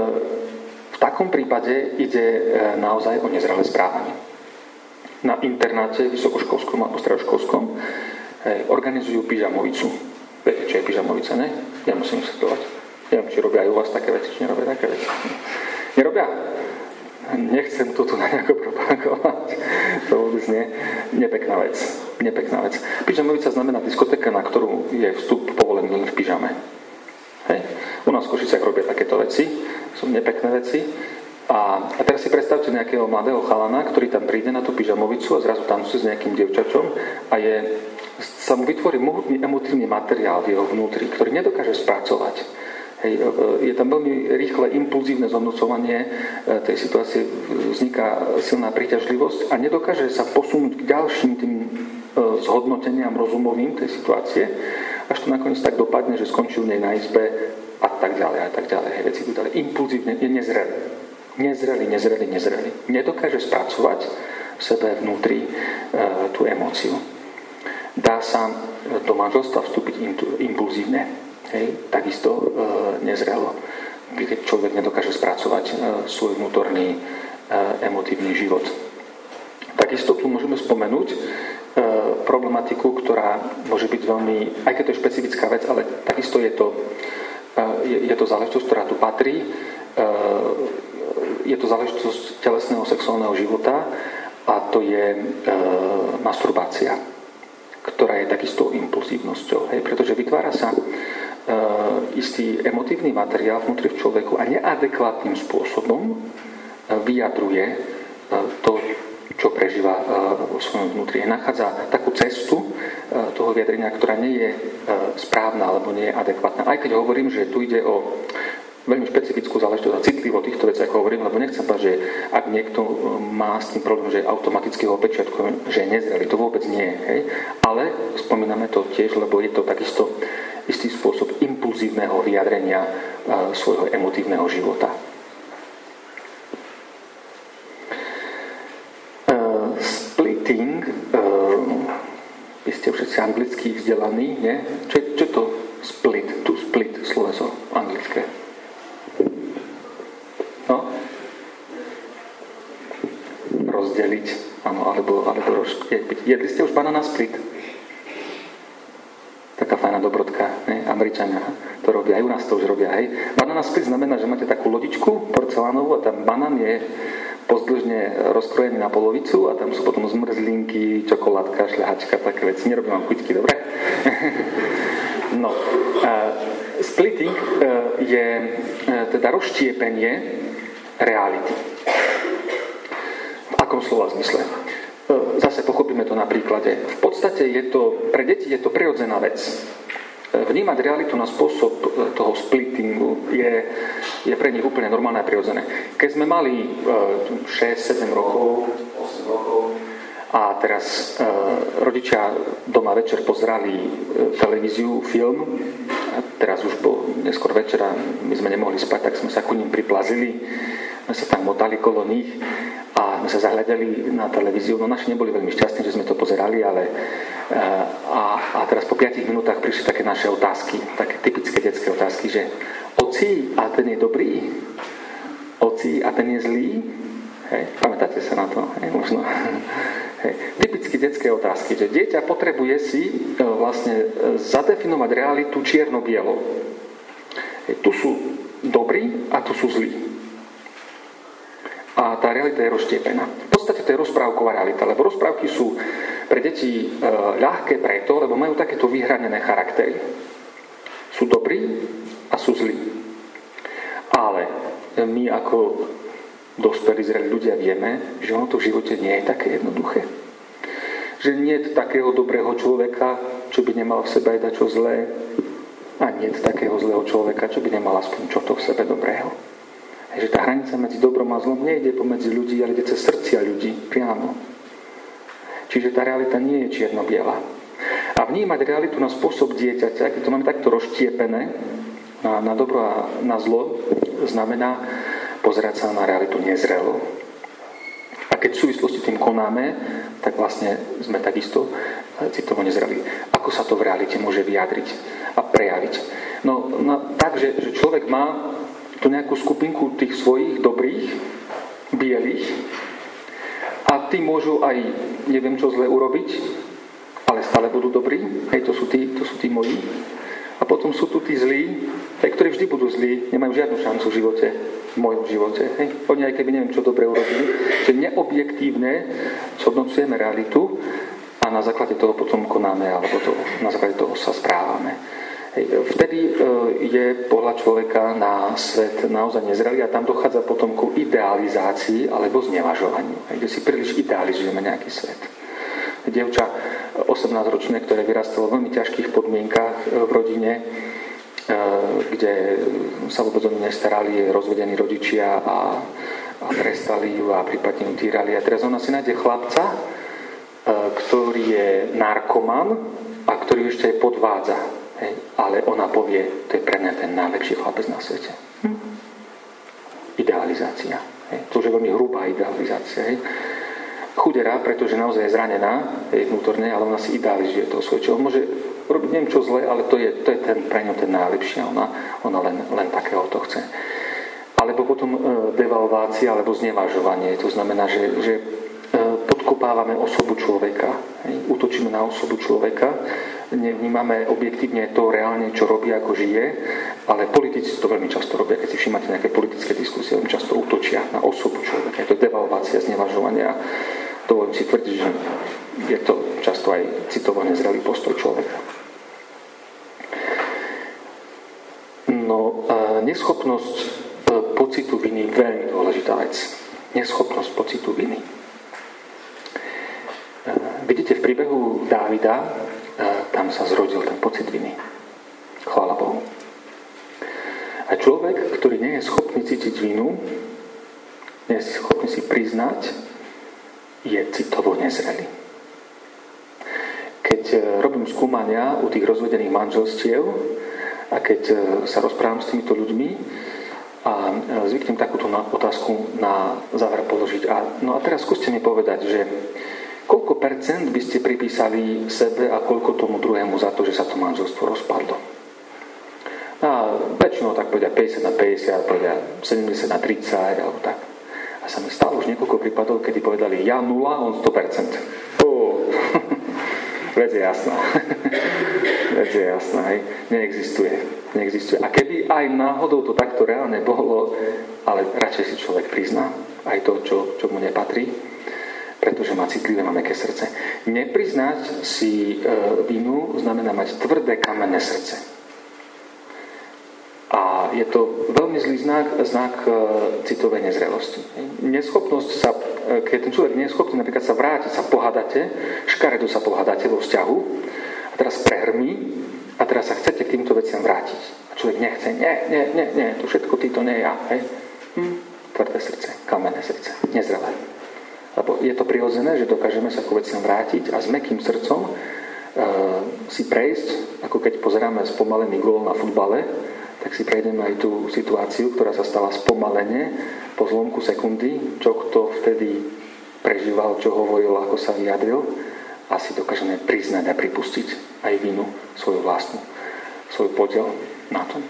v takom prípade ide e, naozaj o nezrelé správanie. Na internáte vysokoškolskom alebo stredoškolskom organizujú pyžamovicu. Viete, čo je pyžamovica, ne? Ja musím vysvetľovať. Neviem, či robia aj u vás také veci, či nerobia také veci. Nerobia? Nechcem to tu na nejako propagovať. To vôbec nie. Nepekná vec. Nepekná vec. Pyžamovica znamená diskotéka, na ktorú je vstup povolený len v pyžame. Hej? U nás v Košicách robia takéto veci. Sú nepekné veci. A, a teraz si predstavte nejakého mladého chalana, ktorý tam príde na tú pyžamovicu a zrazu tancuje s nejakým dievčačom a je, sa mu vytvorí mohutný emotívny materiál v jeho vnútri, ktorý nedokáže spracovať. Hej, je tam veľmi rýchle impulzívne zhodnocovanie tej situácie, vzniká silná príťažlivosť a nedokáže sa posunúť k ďalším tým zhodnoteniam rozumovým tej situácie, až to nakoniec tak dopadne, že skončí u nej na izbe a tak ďalej a tak ďalej. Hej, veci ďalej. Impulzívne je nezrelý. Nezrelý, nezrelý, nezrelý. Nedokáže spracovať v sebe vnútri e, tú emóciu. Dá sa do manželstva vstúpiť impulzívne. Hej? Takisto e, nezrelo. Keď človek nedokáže spracovať e, svoj vnútorný e, emotívny život. Takisto tu môžeme spomenúť e, problematiku, ktorá môže byť veľmi, aj keď to je špecifická vec, ale takisto je to, e, je, je to záležitosť, ktorá tu patrí. E, je to záležitosť telesného sexuálneho života a to je e, masturbácia, ktorá je takisto impulzívnosťou. Hej? Pretože vytvára sa e, istý emotívny materiál vnútri v človeku a neadekvátnym spôsobom e, vyjadruje e, to, čo prežíva e, vo svojom vnútri. Nachádza takú cestu e, toho vyjadrenia, ktorá nie je e, správna alebo nie je adekvátna. Aj keď hovorím, že tu ide o veľmi špecifickú záležitosť a citlivo o týchto veciach hovorím, lebo nechcem povedať, že ak niekto má s tým problém, že automaticky ho opečiatkujem, že je nezrelý, to vôbec nie je. Hej? Ale spomíname to tiež, lebo je to takisto istý spôsob impulzívneho vyjadrenia uh, svojho emotívneho života. Uh, splitting, uh, vy ste všetci anglicky vzdelaní, nie? Čo, čo to split, to split, sloveso anglické? No? Rozdeliť, áno, alebo, alebo rozštiepiť. Jedli ste už banana split? Taká fajná dobrodka, ne? Američania to robia, aj u nás to už robia, hej. Banana split znamená, že máte takú lodičku porcelánovú a tam banán je pozdĺžne rozkrojený na polovicu a tam sú potom zmrzlinky, čokoládka, šľahačka, také veci. Nerobím vám chuťky, dobre? No, uh, splitting uh, je uh, teda rozštiepenie reality. V akom slova zmysle? Uh, zase pochopíme to na príklade. V podstate je to, pre deti je to prirodzená vec. Vnímať realitu na spôsob toho splittingu je, je pre nich úplne normálne a prirodzené. Keď sme mali šesť sedem rokov, osem rokov a teraz rodičia doma večer pozerali televíziu, film, a teraz už bol neskôr večera, my sme nemohli spať, tak sme sa ku ním priplazili, sme sa tam motali kolo nich a sme sa zahľadali na televíziu. No naši neboli veľmi šťastní, že sme to pozerali, ale a, a teraz po piatich minútach prišli také naše otázky, také typické detské otázky, že oci, a ten je dobrý? Oci, a ten je zlý? Hej, pamätáte sa na to? Hej, možno. Hej. Typicky detské otázky, že dieťa potrebuje si vlastne zadefinovať realitu čierno-bielo. Hej, tu sú dobrí a tu sú zlí. A tá realita je rozštiepená. V podstate to je rozprávková realita, lebo rozprávky sú pre deti e, ľahké preto, lebo majú takéto vyhranené charaktery. Sú dobrí a sú zlí. Ale my ako dospelí zrelí ľudia vieme, že ono to v živote nie je také jednoduché. Že nie je takého dobrého človeka, čo by nemal v sebe aj dačo zlé, a nie je takého zlého človeka, čo by nemal aspoň čo to v sebe dobrého. Že tá hranica medzi dobrom a zlom nejde pomedzi ľudí, ale ide cez srdcia ľudí priamo. Čiže tá realita nie je čierno-biela. A vnímať realitu na spôsob dieťaťa, keď to máme takto rozštiepené na, na dobro a na zlo, znamená pozerať sa na realitu nezrelo. A keď v súvislosti tým konáme, tak vlastne sme takisto citovo nezreli. Ako sa to v realite môže vyjadriť a prejaviť? No, no tak, že, že človek má tu nejakú skupinku tých svojich dobrých, bielých a tí môžu aj neviem čo zle urobiť, ale stále budú dobrí. Hej, to sú tí, to sú tí moji. A potom sú tu tí zlí, hej, ktorí vždy budú zlí, nemajú žiadnu šancu v živote, v mojom živote. Hej. Oni aj keby neviem čo dobre urobili, že neobjektívne zhodnocujeme realitu a na základe toho potom konáme, alebo to, na základe toho sa správame. Vtedy je pohľad človeka na svet naozaj nezrelý a tam dochádza potom ku idealizácii alebo znevažovaniu, kde si príliš idealizujeme nejaký svet. Dievča osemnásťročné, ktoré vyrastalo v veľmi ťažkých podmienkach v rodine, kde sa vôbec o ňu nestarali rozvedení rodičia a, a trestali ju a prípadne ju týrali. A teraz ona si nájde chlapca, ktorý je narkoman a ktorý ešte aj podvádza. Hej, ale ona povie, to je pre mňa ten najlepší chlapec na svete. Hm. Idealizácia. Hej, to už je veľmi hrubá idealizácia. Hej. Chudera, pretože naozaj je zranená hej, vnútorne, ale ona si idealizuje toho svojho. On môže robiť neviem čo zle, ale to je, to je ten, pre ňu ten najlepší a ona, ona len, len takého to chce. Alebo potom e, devalvácia alebo znevažovanie. To znamená, že, že e, podkopávame osobu človeka. Hej, útočíme na osobu človeka, nevnímame objektívne to reálne, čo robí, ako žije, ale politici to veľmi často robia. Keď si všímate nejaké politické diskusie, veľmi často útočia na osobu človeka. Je to devalvácia, znevažovania. Dovolím si tvrdiť, že je to často aj citovo nezrelý postoj človeka. No, neschopnosť pocitu viny je veľmi dôležitá vec. Neschopnosť pocitu viny. Vidíte, v príbehu Dávida tam sa zrodil ten pocit viny. Chvála Bohu. A človek, ktorý nie je schopný cítiť vinu, nie je schopný si priznať, je citovo nezrelý. Keď robím skúmania u tých rozvedených manželstiev a keď sa rozprávam s týmito ľuďmi a zvyknem takúto otázku na záver položiť. A, no a teraz skúste mi povedať, že koľko percent by ste pripísali sebe a koľko tomu druhému za to, že sa to manželstvo rozpadlo? A väčšinou tak povedia päťdesiat na päťdesiat, povedia sedemdesiat na tridsať, alebo tak. A sa mi stalo už niekoľko prípadov, kedy povedali ja nula, on sto percent. Oh. Vec je jasná. Vec je jasná, hej. Neexistuje. Neexistuje. A keby aj náhodou to takto reálne bolo, ale radšej si človek prizná aj to, čo, čo mu nepatrí, pretože má citlivé, má mäkké srdce. Nepriznať si e, vinu znamená mať tvrdé kamenné srdce. A je to veľmi zlý znak, znak e, citovej nezrelosti. Neschopnosť sa, e, keď ten človek nie je schopný napríklad sa vrátiť, sa pohádate, škaredo sa pohádate vo vzťahu a teraz prehrmí a teraz sa chcete k týmto veciam vrátiť. A človek nechce, nie, nie, nie, nie, to všetko týto nie ja. Hej? Hm, tvrdé srdce, kamenné srdce, nezrelé. Lebo je to prirodzené, že dokážeme sa k veciam vrátiť a s mäkkým srdcom e, si prejsť, ako keď pozeráme spomalený gól na futbale, tak si prejdeme aj tú situáciu, ktorá sa stala spomalene po zlomku sekundy, čo kto vtedy prežíval, čo hovoril, ako sa vyjadril a si dokážeme priznať a pripustiť aj vinu svoju vlastnú, svoj podiel na tom.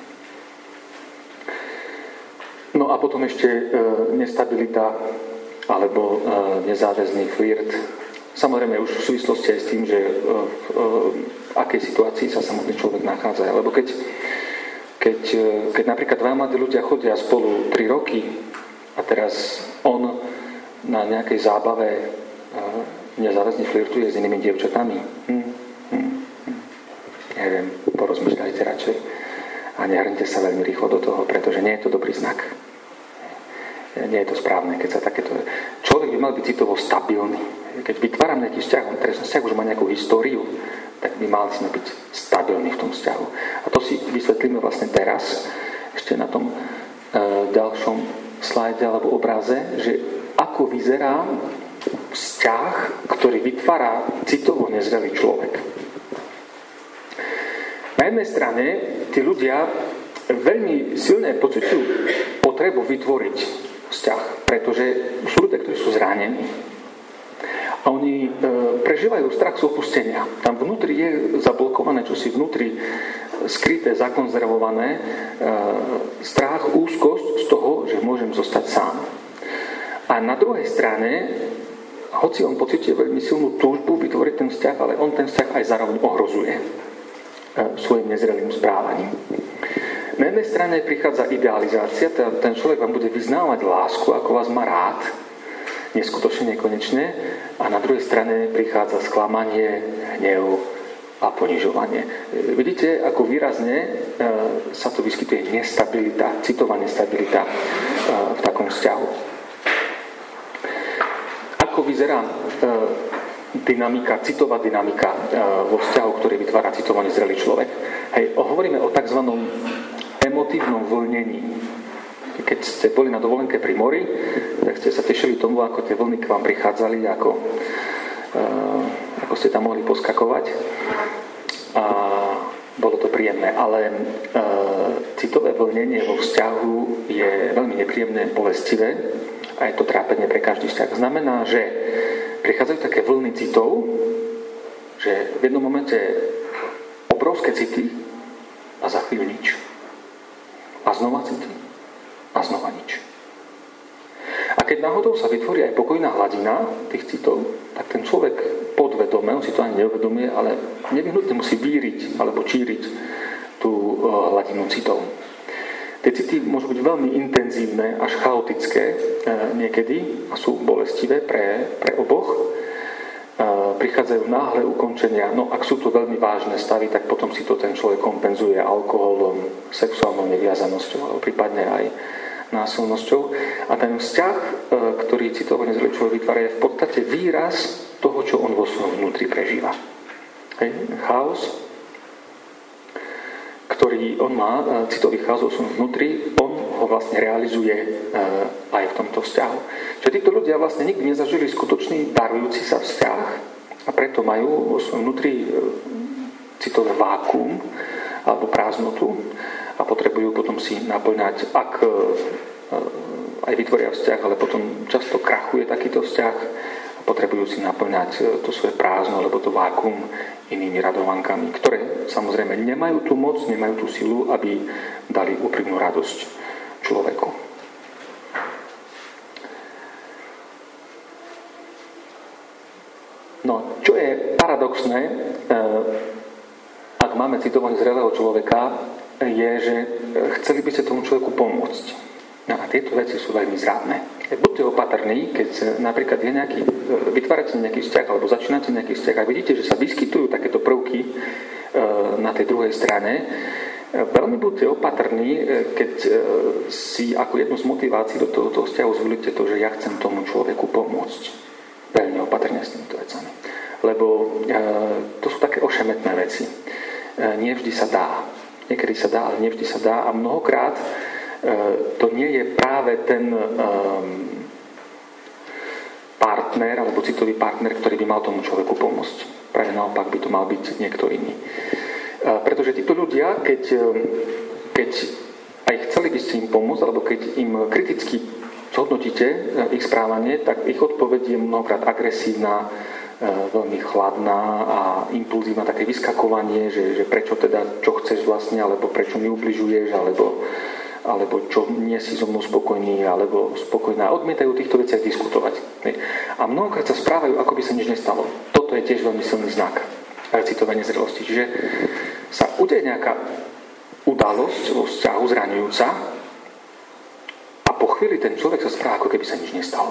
No a potom ešte e, nestabilita alebo e, nezáväzný flirt. Samozrejme už v súvislosti aj s tým, že e, v e, akej situácii sa samotný človek nachádza. Lebo keď Keď, keď napríklad dva mladí ľudia chodia spolu tri roky a teraz on na nejakej zábave nezáväzne flirtuje s inými dievčatami. Hm, hm, hm. Neviem, porozmýšľajte radšej a nehrnite sa veľmi rýchlo do toho, pretože nie je to dobrý znak. Nie je to správne, keď sa takéto... Človek by mal byť citovo stabilný. Keď vytváram nejaký vzťah, on teraz vzťah už má nejakú históriu, tak by mal sme byť stabilní v tom vzťahu. A to si vysvetlíme vlastne teraz, ešte na tom e, ďalšom slajde alebo obraze, že ako vyzerá vzťah, ktorý vytvára citovo nezrelý človek. Na jednej strane tí ľudia veľmi silné pociťujú potrebu vytvoriť vzťah, pretože sú ľudia, ktorí sú zranení. A oni e, prežívajú strach z opustenia. Tam vnútri je zablokované, čo si vnútri skryté, zakonzervované. E, strach, úzkosť z toho, že môžem zostať sám. A na druhej strane, hoci on pociťuje veľmi silnú túžbu vytvoriť ten vzťah, ale on ten vzťah aj zároveň ohrozuje e, svojim nezrelým správaním. Na jednej strane prichádza idealizácia, ten človek vám bude vyznávať lásku, ako vás má rád, neskutočne, nekonečne, a na druhej strane prichádza sklamanie, hnev a ponižovanie. Vidíte, ako výrazne e, sa tu vyskytuje nestabilita, citová nestabilita e, v takom vzťahu. Ako vyzerá e, dynamika, citová dynamika e, vo vzťahu, ktorý vytvára citovo nezrelý človek? Hej, hovoríme o tzv. Emotívnom vlnení. Keď ste boli na dovolenke pri mori, tak ste sa tešili tomu, ako tie vlny k vám prichádzali, ako, uh, ako ste tam mohli poskakovať. A bolo to príjemné. Ale uh, citové vlnenie vo vzťahu je veľmi nepríjemné, bolestivé a je to trápenie pre každý vzťah. Znamená, že prichádzajú také vlny citov, že v jednom momente obrovské city a za chvíľu nič. A znova city. A znova nič. A keď náhodou sa vytvorí aj pokojná hladina tých citov, tak ten človek podvedome, on si to ani neuvedomuje, ale nevyhnutne musí víriť alebo číriť tú hladinu citov. Tie city môžu byť veľmi intenzívne, až chaotické niekedy a sú bolestivé pre, pre oboch. Prichádzajú náhle ukončenia. No ak sú to veľmi vážne stavy, tak potom si to ten človek kompenzuje alkoholom, sexuálnou neviazanosťou alebo prípadne aj násilnosťou. A ten vzťah, ktorý citovo nezrelý človek vytvára, je v podstate výraz toho, čo on vo svojom vnútri prežíva. Hej? Chaos, ktorý on má, citový chaos vnútri, on ho vlastne realizuje aj v tomto vzťahu. Čiže títo ľudia vlastne nikdy nezažili skutočný darujúci sa vzťah a preto majú vo svojom vnútri citové vákuum alebo prázdnotu a potrebujú potom si naplňať, ak aj vytvoria vzťah, ale potom často krachuje takýto vzťah a potrebujú si naplňať to svoje prázdno alebo to vákuum inými radovankami, ktoré samozrejme nemajú tú moc, nemajú tú silu, aby dali úprimnú radosť človeku. No, čo je paradoxné, ak máme citovanie zrelého človeka, je, že chceli by ste tomu človeku pomôcť. No a tieto veci sú veľmi zradné. Buďte opatrní, keď napríklad je nejaký, vytvárate nejaký vzťah alebo začínate nejaký vzťah a vidíte, že sa vyskytujú takéto prvky na tej druhej strane. Veľmi buďte opatrní, keď si ako jednu z motivácií do tohoto vzťahu zvolíte to, že ja chcem tomu človeku pomôcť. Veľmi opatrne s týmito vecami. Lebo to sú také ošemetné veci. Nie vždy sa dá. Niekedy sa dá, ale nevždy sa dá. A mnohokrát to nie je práve ten partner alebo citový partner, ktorý by mal tomu človeku pomôcť. Práve naopak by to mal byť niekto iný. Pretože títo ľudia, keď, keď aj chceli by ste im pomôcť, alebo keď im kriticky zhodnotíte ich správanie, tak ich odpoveď je mnohokrát agresívna, veľmi chladná a impulzívna, také vyskakovanie, že, že prečo teda, čo chceš vlastne, alebo prečo mi ubližuješ, alebo alebo čo nie si so mnou spokojný, alebo spokojná. Odmietajú o týchto veciach diskutovať. A mnohokrát sa správajú, ako by sa nič nestalo. Toto je tiež veľmi silný znak citovania zrelosti. Čiže sa udeje nejaká udalosť vo vzťahu zraňujúca a po chvíli ten človek sa správa, ako keby sa nič nestalo.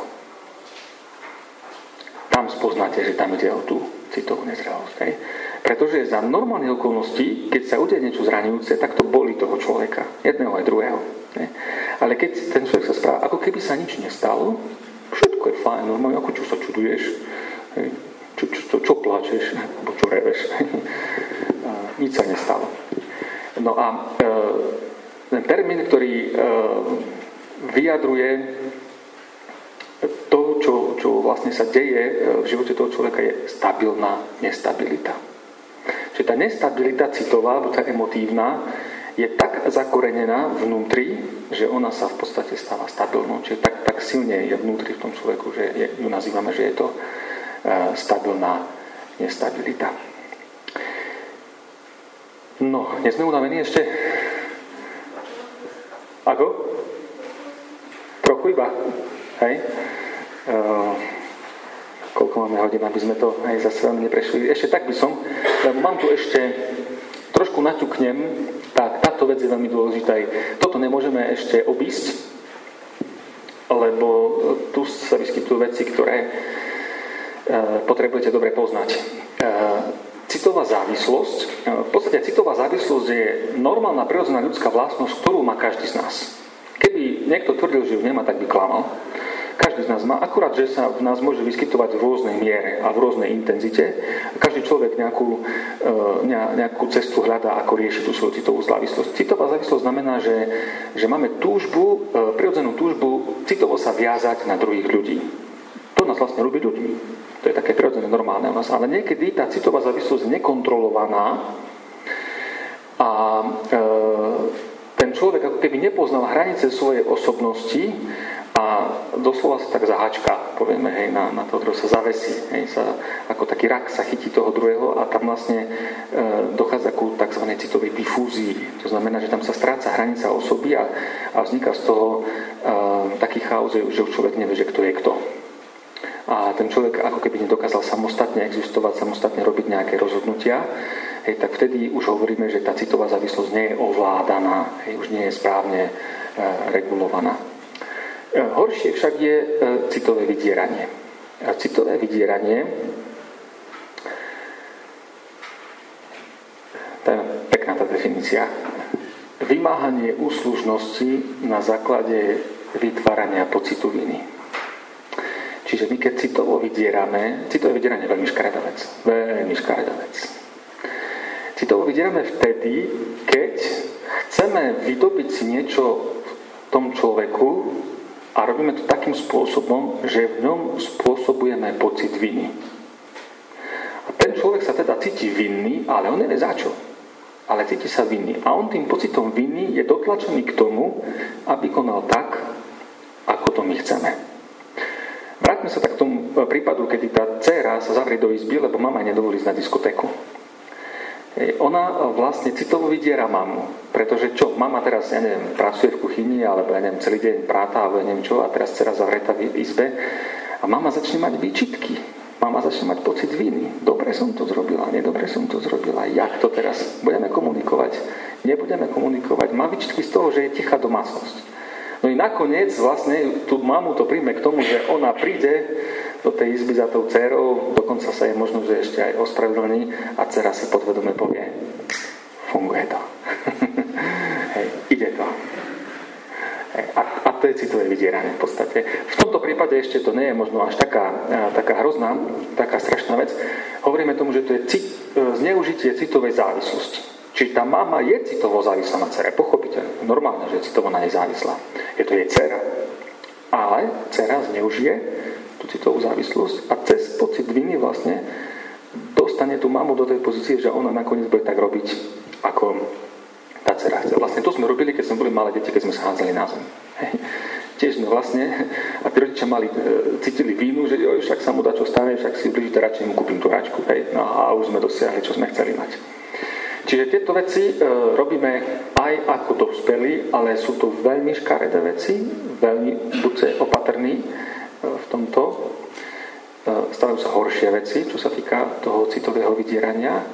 Tam spoznáte, že tam ide o tú citovú nezrelosť. Hej? Pretože za normálnych okolností, keď sa udeje niečo zraňujúce, tak to bolí toho človeka. Jedného aj druhého. Ne? Ale keď ten človek sa správa, ako keby sa nič nestalo, všetko je fajn, normálne, ako čo sa čuduješ, hej? Čo, čo, čo, čo plačeš, alebo čo reveš. Nič sa nestalo. No a e, ten termín, ktorý e, vyjadruje to, čo, čo vlastne sa deje v živote toho človeka, je stabilná nestabilita. Čiže tá nestabilita citová, alebo tá emotívna, je tak zakorenená vnútri, že ona sa v podstate stáva stabilnou. Čiže tak, tak silne je vnútri v tom človeku, že je, ju nazývame, že je to uh, stabilná nestabilita. No, nie sme unavení ešte? Ako? Trochu iba. Hej? Uh, koľko máme hodín, aby sme to aj zase veľmi neprešli. Ešte tak by som, lebo mám tu ešte, trošku naťuknem, tak táto vec je veľmi dôležitá. Toto nemôžeme ešte obísť, lebo tu sa vyskytujú veci, ktoré e, potrebujete dobre poznať. E, citová závislosť, e, v podstate citová závislosť je normálna, prirodzená ľudská vlastnosť, ktorú má každý z nás. Keby niekto tvrdil, že ju nemá, tak by klamal. Každý z nás má, akurát, že sa v nás môže vyskytovať v rôznej miere a v rôznej intenzite. Každý človek nejakú, nejakú cestu hľadá, ako rieši tú svoju citovú závislosť. Citová závislosť znamená, že, že máme túžbu, prirodzenú túžbu citovo sa viazať na druhých ľudí. To nás vlastne robí ľuďmi. To je také prirodzené, normálne u nás. Ale niekedy tá citová závislosť je nekontrolovaná a e, ten človek ako keby nepoznal hranice svojej osobnosti a doslova sa tak zaháčka, povieme, hej, na, na toho druhého sa zavesí, hej, sa, ako taký rak sa chytí toho druhého a tam vlastne e, dochádza ku tzv. Citovej difúzii. To znamená, že tam sa stráca hranica osoby a, a vzniká z toho e, taký chaos, že už človek nevie, že kto je kto. A ten človek ako keby nedokázal samostatne existovať, samostatne robiť nejaké rozhodnutia, hej, tak vtedy už hovoríme, že tá citová závislosť nie je ovládaná, hej, už nie je správne e, regulovaná. Horšie však je citové vydieranie. Citové vydieranie, to je pekná tá definícia, vymáhanie úslužnosti na základe vytvárania pocitu viny. Čiže my keď citovo vydierame, citové vydieranie je veľmi škaredá vec. Veľmi škaredá vec. Citovo vydierame vtedy, keď chceme vydobiť si niečo v tom človeku a robíme to takým spôsobom, že v ňom spôsobujeme pocit viny. A ten človek sa teda cíti vinný, ale on nevie za čo. Ale cíti sa vinný. A on tým pocitom viny je dotlačený k tomu, aby konal tak, ako to my chceme. Vráťme sa tak k tomu prípadu, kedy tá dcéra sa zavrie do izby, lebo mama nedovolí ísť na diskotéku. Ona vlastne citovo vydiera mamu. Pretože čo, mama teraz, ja neviem, pracuje v kuchyni, alebo ja neviem, celý deň práta, alebo ja neviem čo, a teraz dcera zavretá v izbe. A mama začne mať výčitky. Mama začne mať pocit viny. Dobre som to zrobila, nedobre som to zrobila. Jak to teraz? Budeme komunikovať? Nebudeme komunikovať. Má výčitky z toho, že je tichá domácnosť. No i nakoniec vlastne tú mamu to príjme k tomu, že ona príde do tej izby za tou dcerou, dokonca sa jej možno, že ešte aj ospravedlní a dcera si podvedome povie, funguje to. Hej, ide to. Hej, a, a to je citové vydieranie v podstate. V tomto prípade ešte to nie je možno až taká, taká hrozná, taká strašná vec. Hovoríme tomu, že to je cit, zneužitie citovej závislosti. Čiže tá mama je citovo závislá na dcere. Pochopiteľne, normálne, že je citovo na nej závislá. Je to jej dcera. Ale dcera zneužije tú citovú závislosť a cez pocit viny vlastne dostane tú mamu do tej pozície, že ona nakoniec bude tak robiť, ako tá dcera chce. Vlastne to sme robili, keď sme boli malé deti, keď sme sa hádzali na zem. Hej. Tiež sme vlastne, a tí rodičia mali, cítili vínu, že joj, však sa mu dá čo stane, však si blížite, radšej mu kúpim tú hračku. Hej. No a už sme dosiahli, čo sme chceli mať. Čiže tieto veci e, robíme aj ako dospelí, ale sú to veľmi škaredé veci, veľmi buďte opatrní e, v tomto. E, stavajú sa horšie veci, čo sa týka toho citového vydierania.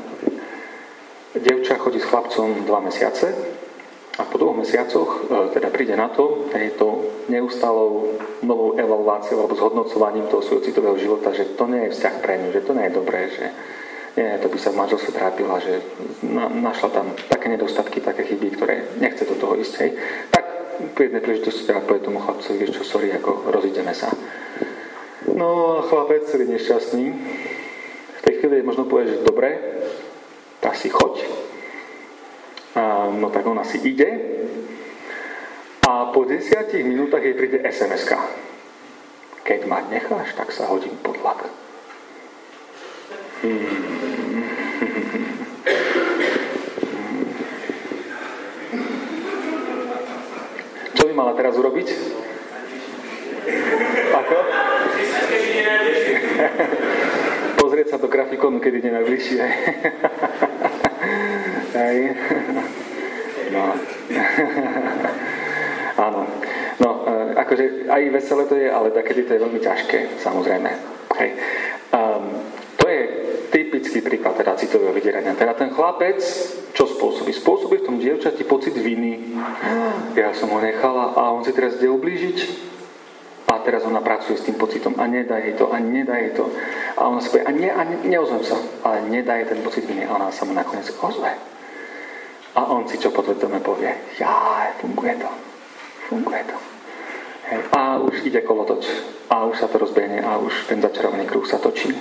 Dievča chodí s chlapcom dva mesiace a po dvoch mesiacoch e, teda príde na to, je to neustálou novou evaluáciou alebo zhodnocovaním toho svojho citového života, že to nie je vzťah pre ňu, že to nie je dobré, že nie, to by sa v manželstve trápila, že na, našla tam také nedostatky, také chyby, ktoré nechce do toho ísť. Hej. Tak pri jednej príležitosti teda povie tomu chlapcovi, vieš čo, sorry, ako rozídeme sa. No a chlapec, celý nešťastný, v tej chvíli možno povie, že dobre, tak si choď. A, no tak ona si ide a po desiatich minútach jej príde es em eska. Keď ma necháš, tak sa hodím pod vlak. Hmm. Čo by mala teraz urobiť? Ako? Pozrieť sa do grafikonu, kedy ide najbližšie. Hej. No. Áno. No, akože aj veselé to je, ale takedy to je veľmi ťažké, samozrejme. Hej. Um, to je typický príklad teda citového vydierania. Teda ten chlapec, čo spôsobí? Spôsobí v tom dievčati pocit viny. Ja som ho nechala a on si teraz ide ublížiť a teraz ona pracuje s tým pocitom a nedá jej to, a nedá jej to. A ona sa povie, a, ne, a ne, neozvem sa, ale nedá jej ten pocit viny a ona sa mu nakoniec ozve. A on si čo podvedome povie, ja, funguje to, funguje to. Hej. A už ide kolotoč a už sa to rozbehne a už ten začarovaný kruh sa točí.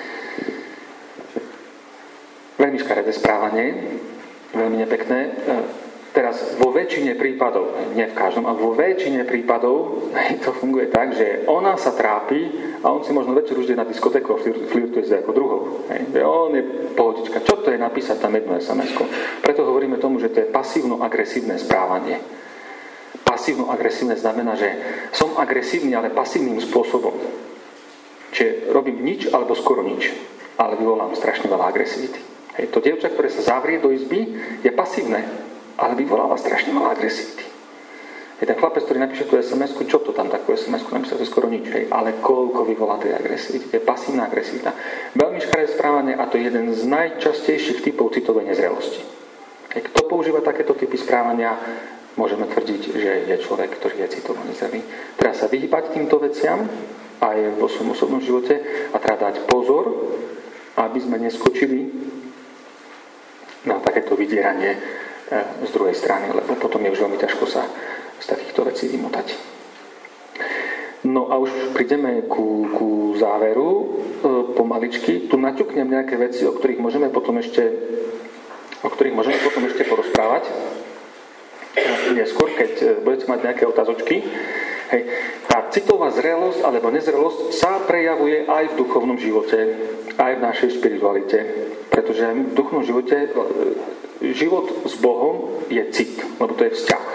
Veľmi škaredé správanie, veľmi nepekné. Teraz vo väčšine prípadov, nie v každom, ale vo väčšine prípadov to funguje tak, že ona sa trápi a on si možno večer už ide na diskotéku a flirtuje s ako druhou. On je pohodička. Čo to je napísať tam jednu es em esku? Preto hovoríme tomu, že to je pasívno-agresívne správanie. Pasívno-agresívne znamená, že som agresívny, ale pasívnym spôsobom. Čiže robím nič alebo skoro nič, ale vyvolám strašne veľa agresivity. Hej, to dievča, ktoré sa zavrie do izby, je pasívne, ale vyvoláva strašne veľa agresivity. Hej, ten chlapec, ktorý napíše tú es em esku, čo to tam takú es em esku napíše, to je skoro nič, hej, ale koľko vyvolá tej agresivity, to je pasívna agresivita. Veľmi škaredé správanie a to je jeden z najčastejších typov citovej nezrelosti. Hej, kto používa takéto typy správania, môžeme tvrdiť, že je človek, ktorý je citovo nezrelý. Treba sa vyhýbať týmto veciam aj vo svojom osobnom živote a treba dať pozor, aby sme neskočili na takéto vydieranie z druhej strany, lebo potom je už veľmi ťažko sa z takýchto vecí vymotať. No a už prídeme ku, ku záveru e, pomaličky. Tu naťuknem nejaké veci, o ktorých môžeme potom ešte o ktorých môžeme potom ešte porozprávať neskôr, keď budete mať nejaké otázočky. Hej. Tá citová zrelosť alebo nezrelosť sa prejavuje aj v duchovnom živote, aj v našej spiritualite. Pretože v duchovnom živote život s Bohom je cit, lebo to je vzťah.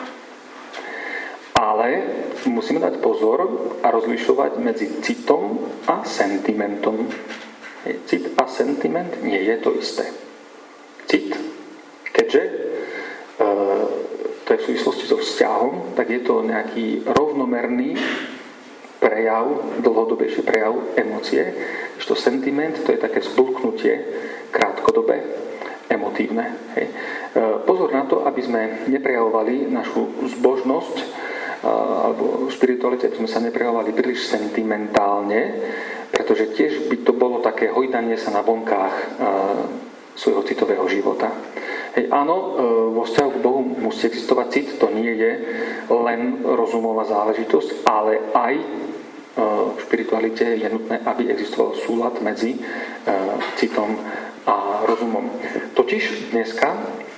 Ale musíme dať pozor a rozlišovať medzi citom a sentimentom. Cit a sentiment nie je to isté. Cit, keďže e, to je v súvislosti so vzťahom, tak je to nejaký rovnomerný prejav, dlhodobejší prejav emócie. Ešte sentiment, to je také vzblknutie, krátkodobé, emotívne. Hej. E, pozor na to, aby sme neprejavovali našu zbožnosť e, alebo v spiritualite, aby sme sa neprejavovali príliš sentimentálne, pretože tiež by to bolo také hojdanie sa na vonkách e, svojho citového života. Hej, áno, vo vzťahu k Bohu musí existovať cit, to nie je len rozumová záležitosť, ale aj v spiritualite je nutné, aby existoval súlad medzi citom a rozumom. Totiž dneska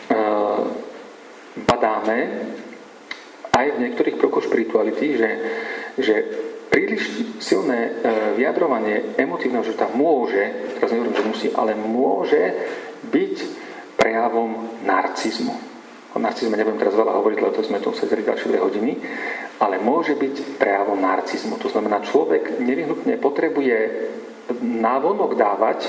badáme aj v niektorých prvkoch spirituality, že, že príliš silné vyjadrovanie emotívneho života môže, teraz nehovorím, že musí, ale môže byť prejavom narcizmu. O narcizme nebudem teraz veľa hovoriť, lebo to sme tu sedeli ďalšie dve hodiny, ale môže byť prejavom narcizmu. To znamená, človek nevyhnutne potrebuje návonok dávať e,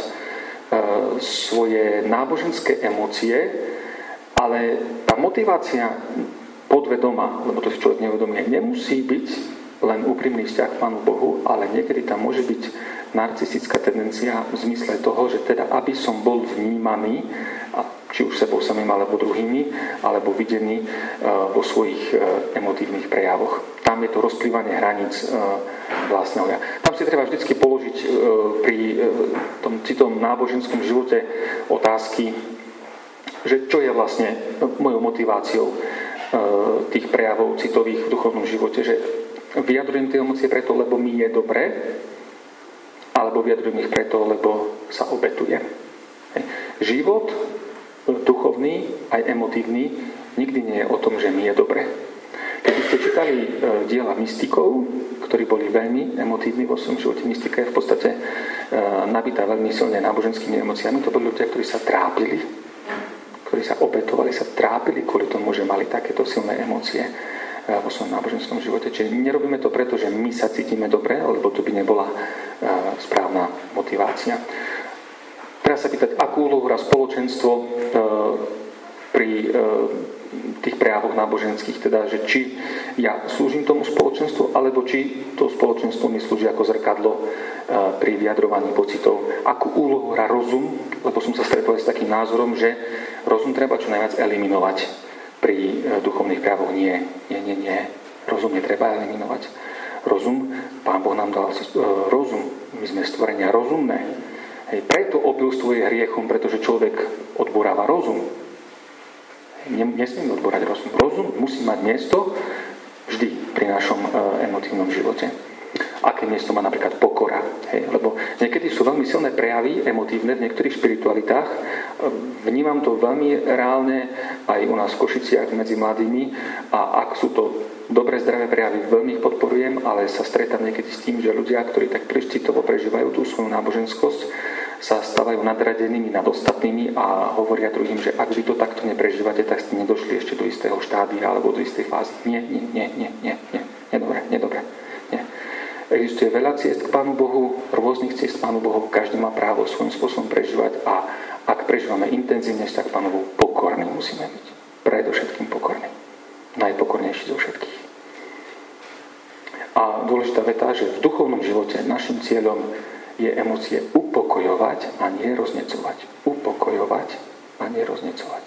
svoje náboženské emócie, ale tá motivácia podvedomá, lebo to si človek neuvedomuje, nemusí byť len úprimný vzťah k Pánu Bohu, ale niekedy tam môže byť narcistická tendencia v zmysle toho, že teda aby som bol vnímaný, či už sebou samým alebo druhými, alebo videný vo svojich emotívnych prejavoch. Tam je to rozplývanie hraníc vlastného ja. Tam si treba vždy položiť pri tom citom náboženskom živote otázky, že čo je vlastne mojou motiváciou tých prejavov citových v duchovnom živote, že vyjadrujem tie emócie preto, lebo mi je dobre, alebo vyjadrujem ich preto, lebo sa obetujem. Život duchovný aj emotívny nikdy nie je o tom, že mi je dobre. Keď ste čítali diela mystikov, ktorí boli veľmi emotívni vo svojom živote, mystika je v podstate nabitá veľmi silne náboženskými emóciami, to boli ľudia, ktorí sa trápili, ktorí sa obetovali, sa trápili kvôli tomu, že mali takéto silné emócie vo svojom náboženskom živote. Čiže nerobíme to preto, že my sa cítime dobre, lebo to by nebola správna motivácia. Treba sa pýtať, akú úlohu hrá spoločenstvo pri tých prejavoch náboženských, teda, že či ja slúžim tomu spoločenstvu, alebo či to spoločenstvo mi slúži ako zrkadlo pri vyjadrovaní pocitov. Akú úlohu hrá rozum, lebo som sa stretol s takým názorom, že rozum treba čo najviac eliminovať pri duchovných prejavoch. Nie, nie, nie, nie. Rozum netreba eliminovať. Rozum, Pán Boh nám dal rozum. My sme stvorenia rozumné. Hej, preto obilstvo je hriechom, pretože človek odboráva rozum. Nesmieme odborať rozum. Rozum musí mať miesto vždy pri našom e, emotívnom živote. Aké miesto má napríklad pokora. Hej, lebo niekedy sú veľmi silné prejavy emotívne v niektorých spiritualitách. Vnímam to veľmi reálne aj u nás v Košiciach medzi mladými a ak sú to dobré, zdravé prejavy, veľmi ich podporujem, ale sa stretám niekedy s tým, že ľudia, ktorí tak príštitovo prežívajú tú svoju náboženskosť, sa stávajú nadradenými nad ostatnými a hovoria druhým, že ak vy to takto neprežívate, tak ste nedošli ešte do istého štádia alebo do istej fázy. Nie, nie, nie, nie, nie, nie, nedobre, nedobre, nie. Existuje veľa ciest k Pánu Bohu, rôznych ciest k Pánu Bohu, každý má právo svojím spôsobom prežívať a ak prežívame intenzívne vzťah k Pánu Bohu, pokorný musíme byť. Predovšetkým pokorný. Najpokornejší zo všetkých. A dôležitá veta, že v duchovnom živote našim cieľom je emócie upokojovať a nie roznecovať. Upokojovať a nie roznecovať.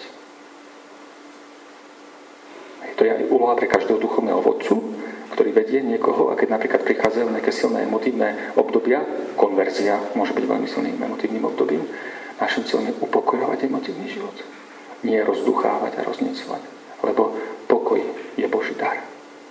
To je aj úloha pre každého duchovného vodcu, ktorý vedie niekoho, a keď napríklad prichádzajú nejaké silné emotívne obdobia, konverzia môže byť veľmi silným emotívnym obdobím, našim cieľom je upokojovať emotívny život. Nie rozduchávať a roznecovať. Lebo pokoj je Boží dar.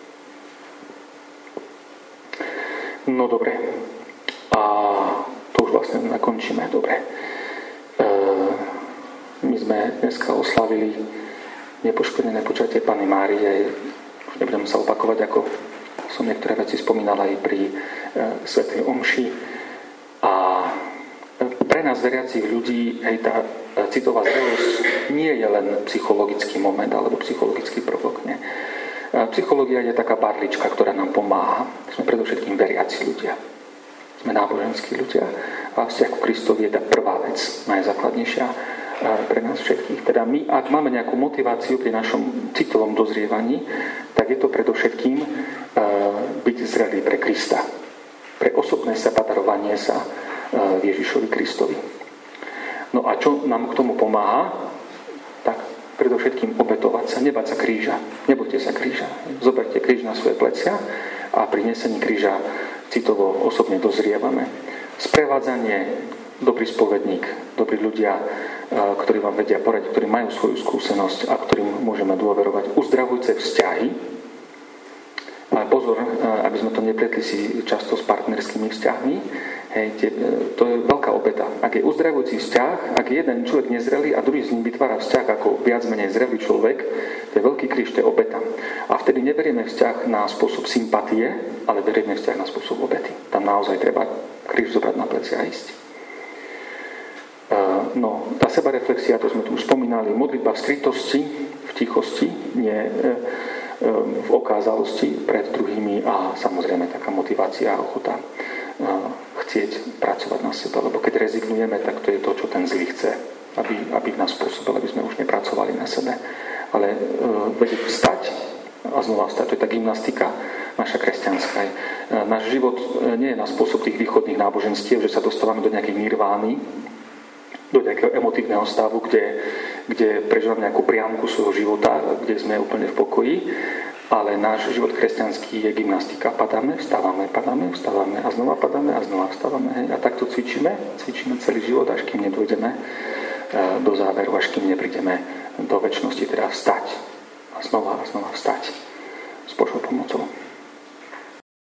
No dobre. A to už vlastne nakončíme. Dobre. E, my sme sme dneska oslavili nepoškodené počatie Panny Márie. Už nebudem sa opakovať, ako som niektoré veci spomínala aj pri e, svätej omši. A pre nás veriacich ľudí hej, tá citová zrelosť nie je len psychologický moment alebo psychologický prvok. Nie. Psychológia je taká barlička, ktorá nám pomáha. Sme predovšetkým veriaci ľudia. Sme náboženskí ľudia a vzťah ku Kristovi je tá prvá vec, najzákladnejšia pre nás všetkých. Teda my, ak máme nejakú motiváciu pri našom citovom dozrievaní, tak je to predovšetkým byť zrelý pre Krista. Pre osobné sepadarovanie sa Ježišovi Kristovi. No a čo nám k tomu pomáha? Tak predovšetkým obetovať sa, nebať sa kríža. Nebojte sa kríža. Zoberte kríž na svoje plecia a pri nesení kríža citovo osobne dozrievame. Sprevádzanie, dobrý spovedník, dobrí ľudia, ktorí vám vedia poradiť, ktorí majú svoju skúsenosť a ktorým môžeme dôverovať. Uzdravujúce vzťahy. Ale pozor, aby sme to nepletli si často s partnerskými vzťahmi. Hej, tie, to je veľká obeta. Ak je uzdravujúci vzťah, ak je jeden človek nezrelý a druhý s ním vytvára vzťah ako viac menej zrelý človek, to je veľký kríž, to je obeta. A vtedy neberieme vzťah na spôsob sympatie, ale berieme vzťah na spôsob obety. Tam naozaj treba kríž zobrať na pleci a ísť. No, tá sebareflexia, to sme tu už spomínali, modlitba v skrytosti, v tichosti, nie v okázalosti pred druhými a samozrejme taká motivácia a ochota chcieť pracovať na sebe, lebo keď rezignujeme, tak to je to, čo ten zlý chce, aby, aby v nás spôsobil, aby sme už nepracovali na sebe. Ale e, vedieť vstať a znova vstať, to je tá gymnastika naša kresťanská. E, náš život nie je na spôsob tých východných náboženstiev, že sa dostávame do nejakej nirvány, do nejakého emotívneho stavu, kde, kde prežívame nejakú priamku svojho života, kde sme úplne v pokoji. Ale náš život kresťanský je gymnastika. Padáme, vstávame, padáme, vstávame a znova padáme a znova vstávame. Hej. A takto cvičíme, cvičíme celý život, až kým nedôjdeme do záveru, až kým neprídeme do večnosti, teda vstať. A znova a znova vstať s Božou pomocou.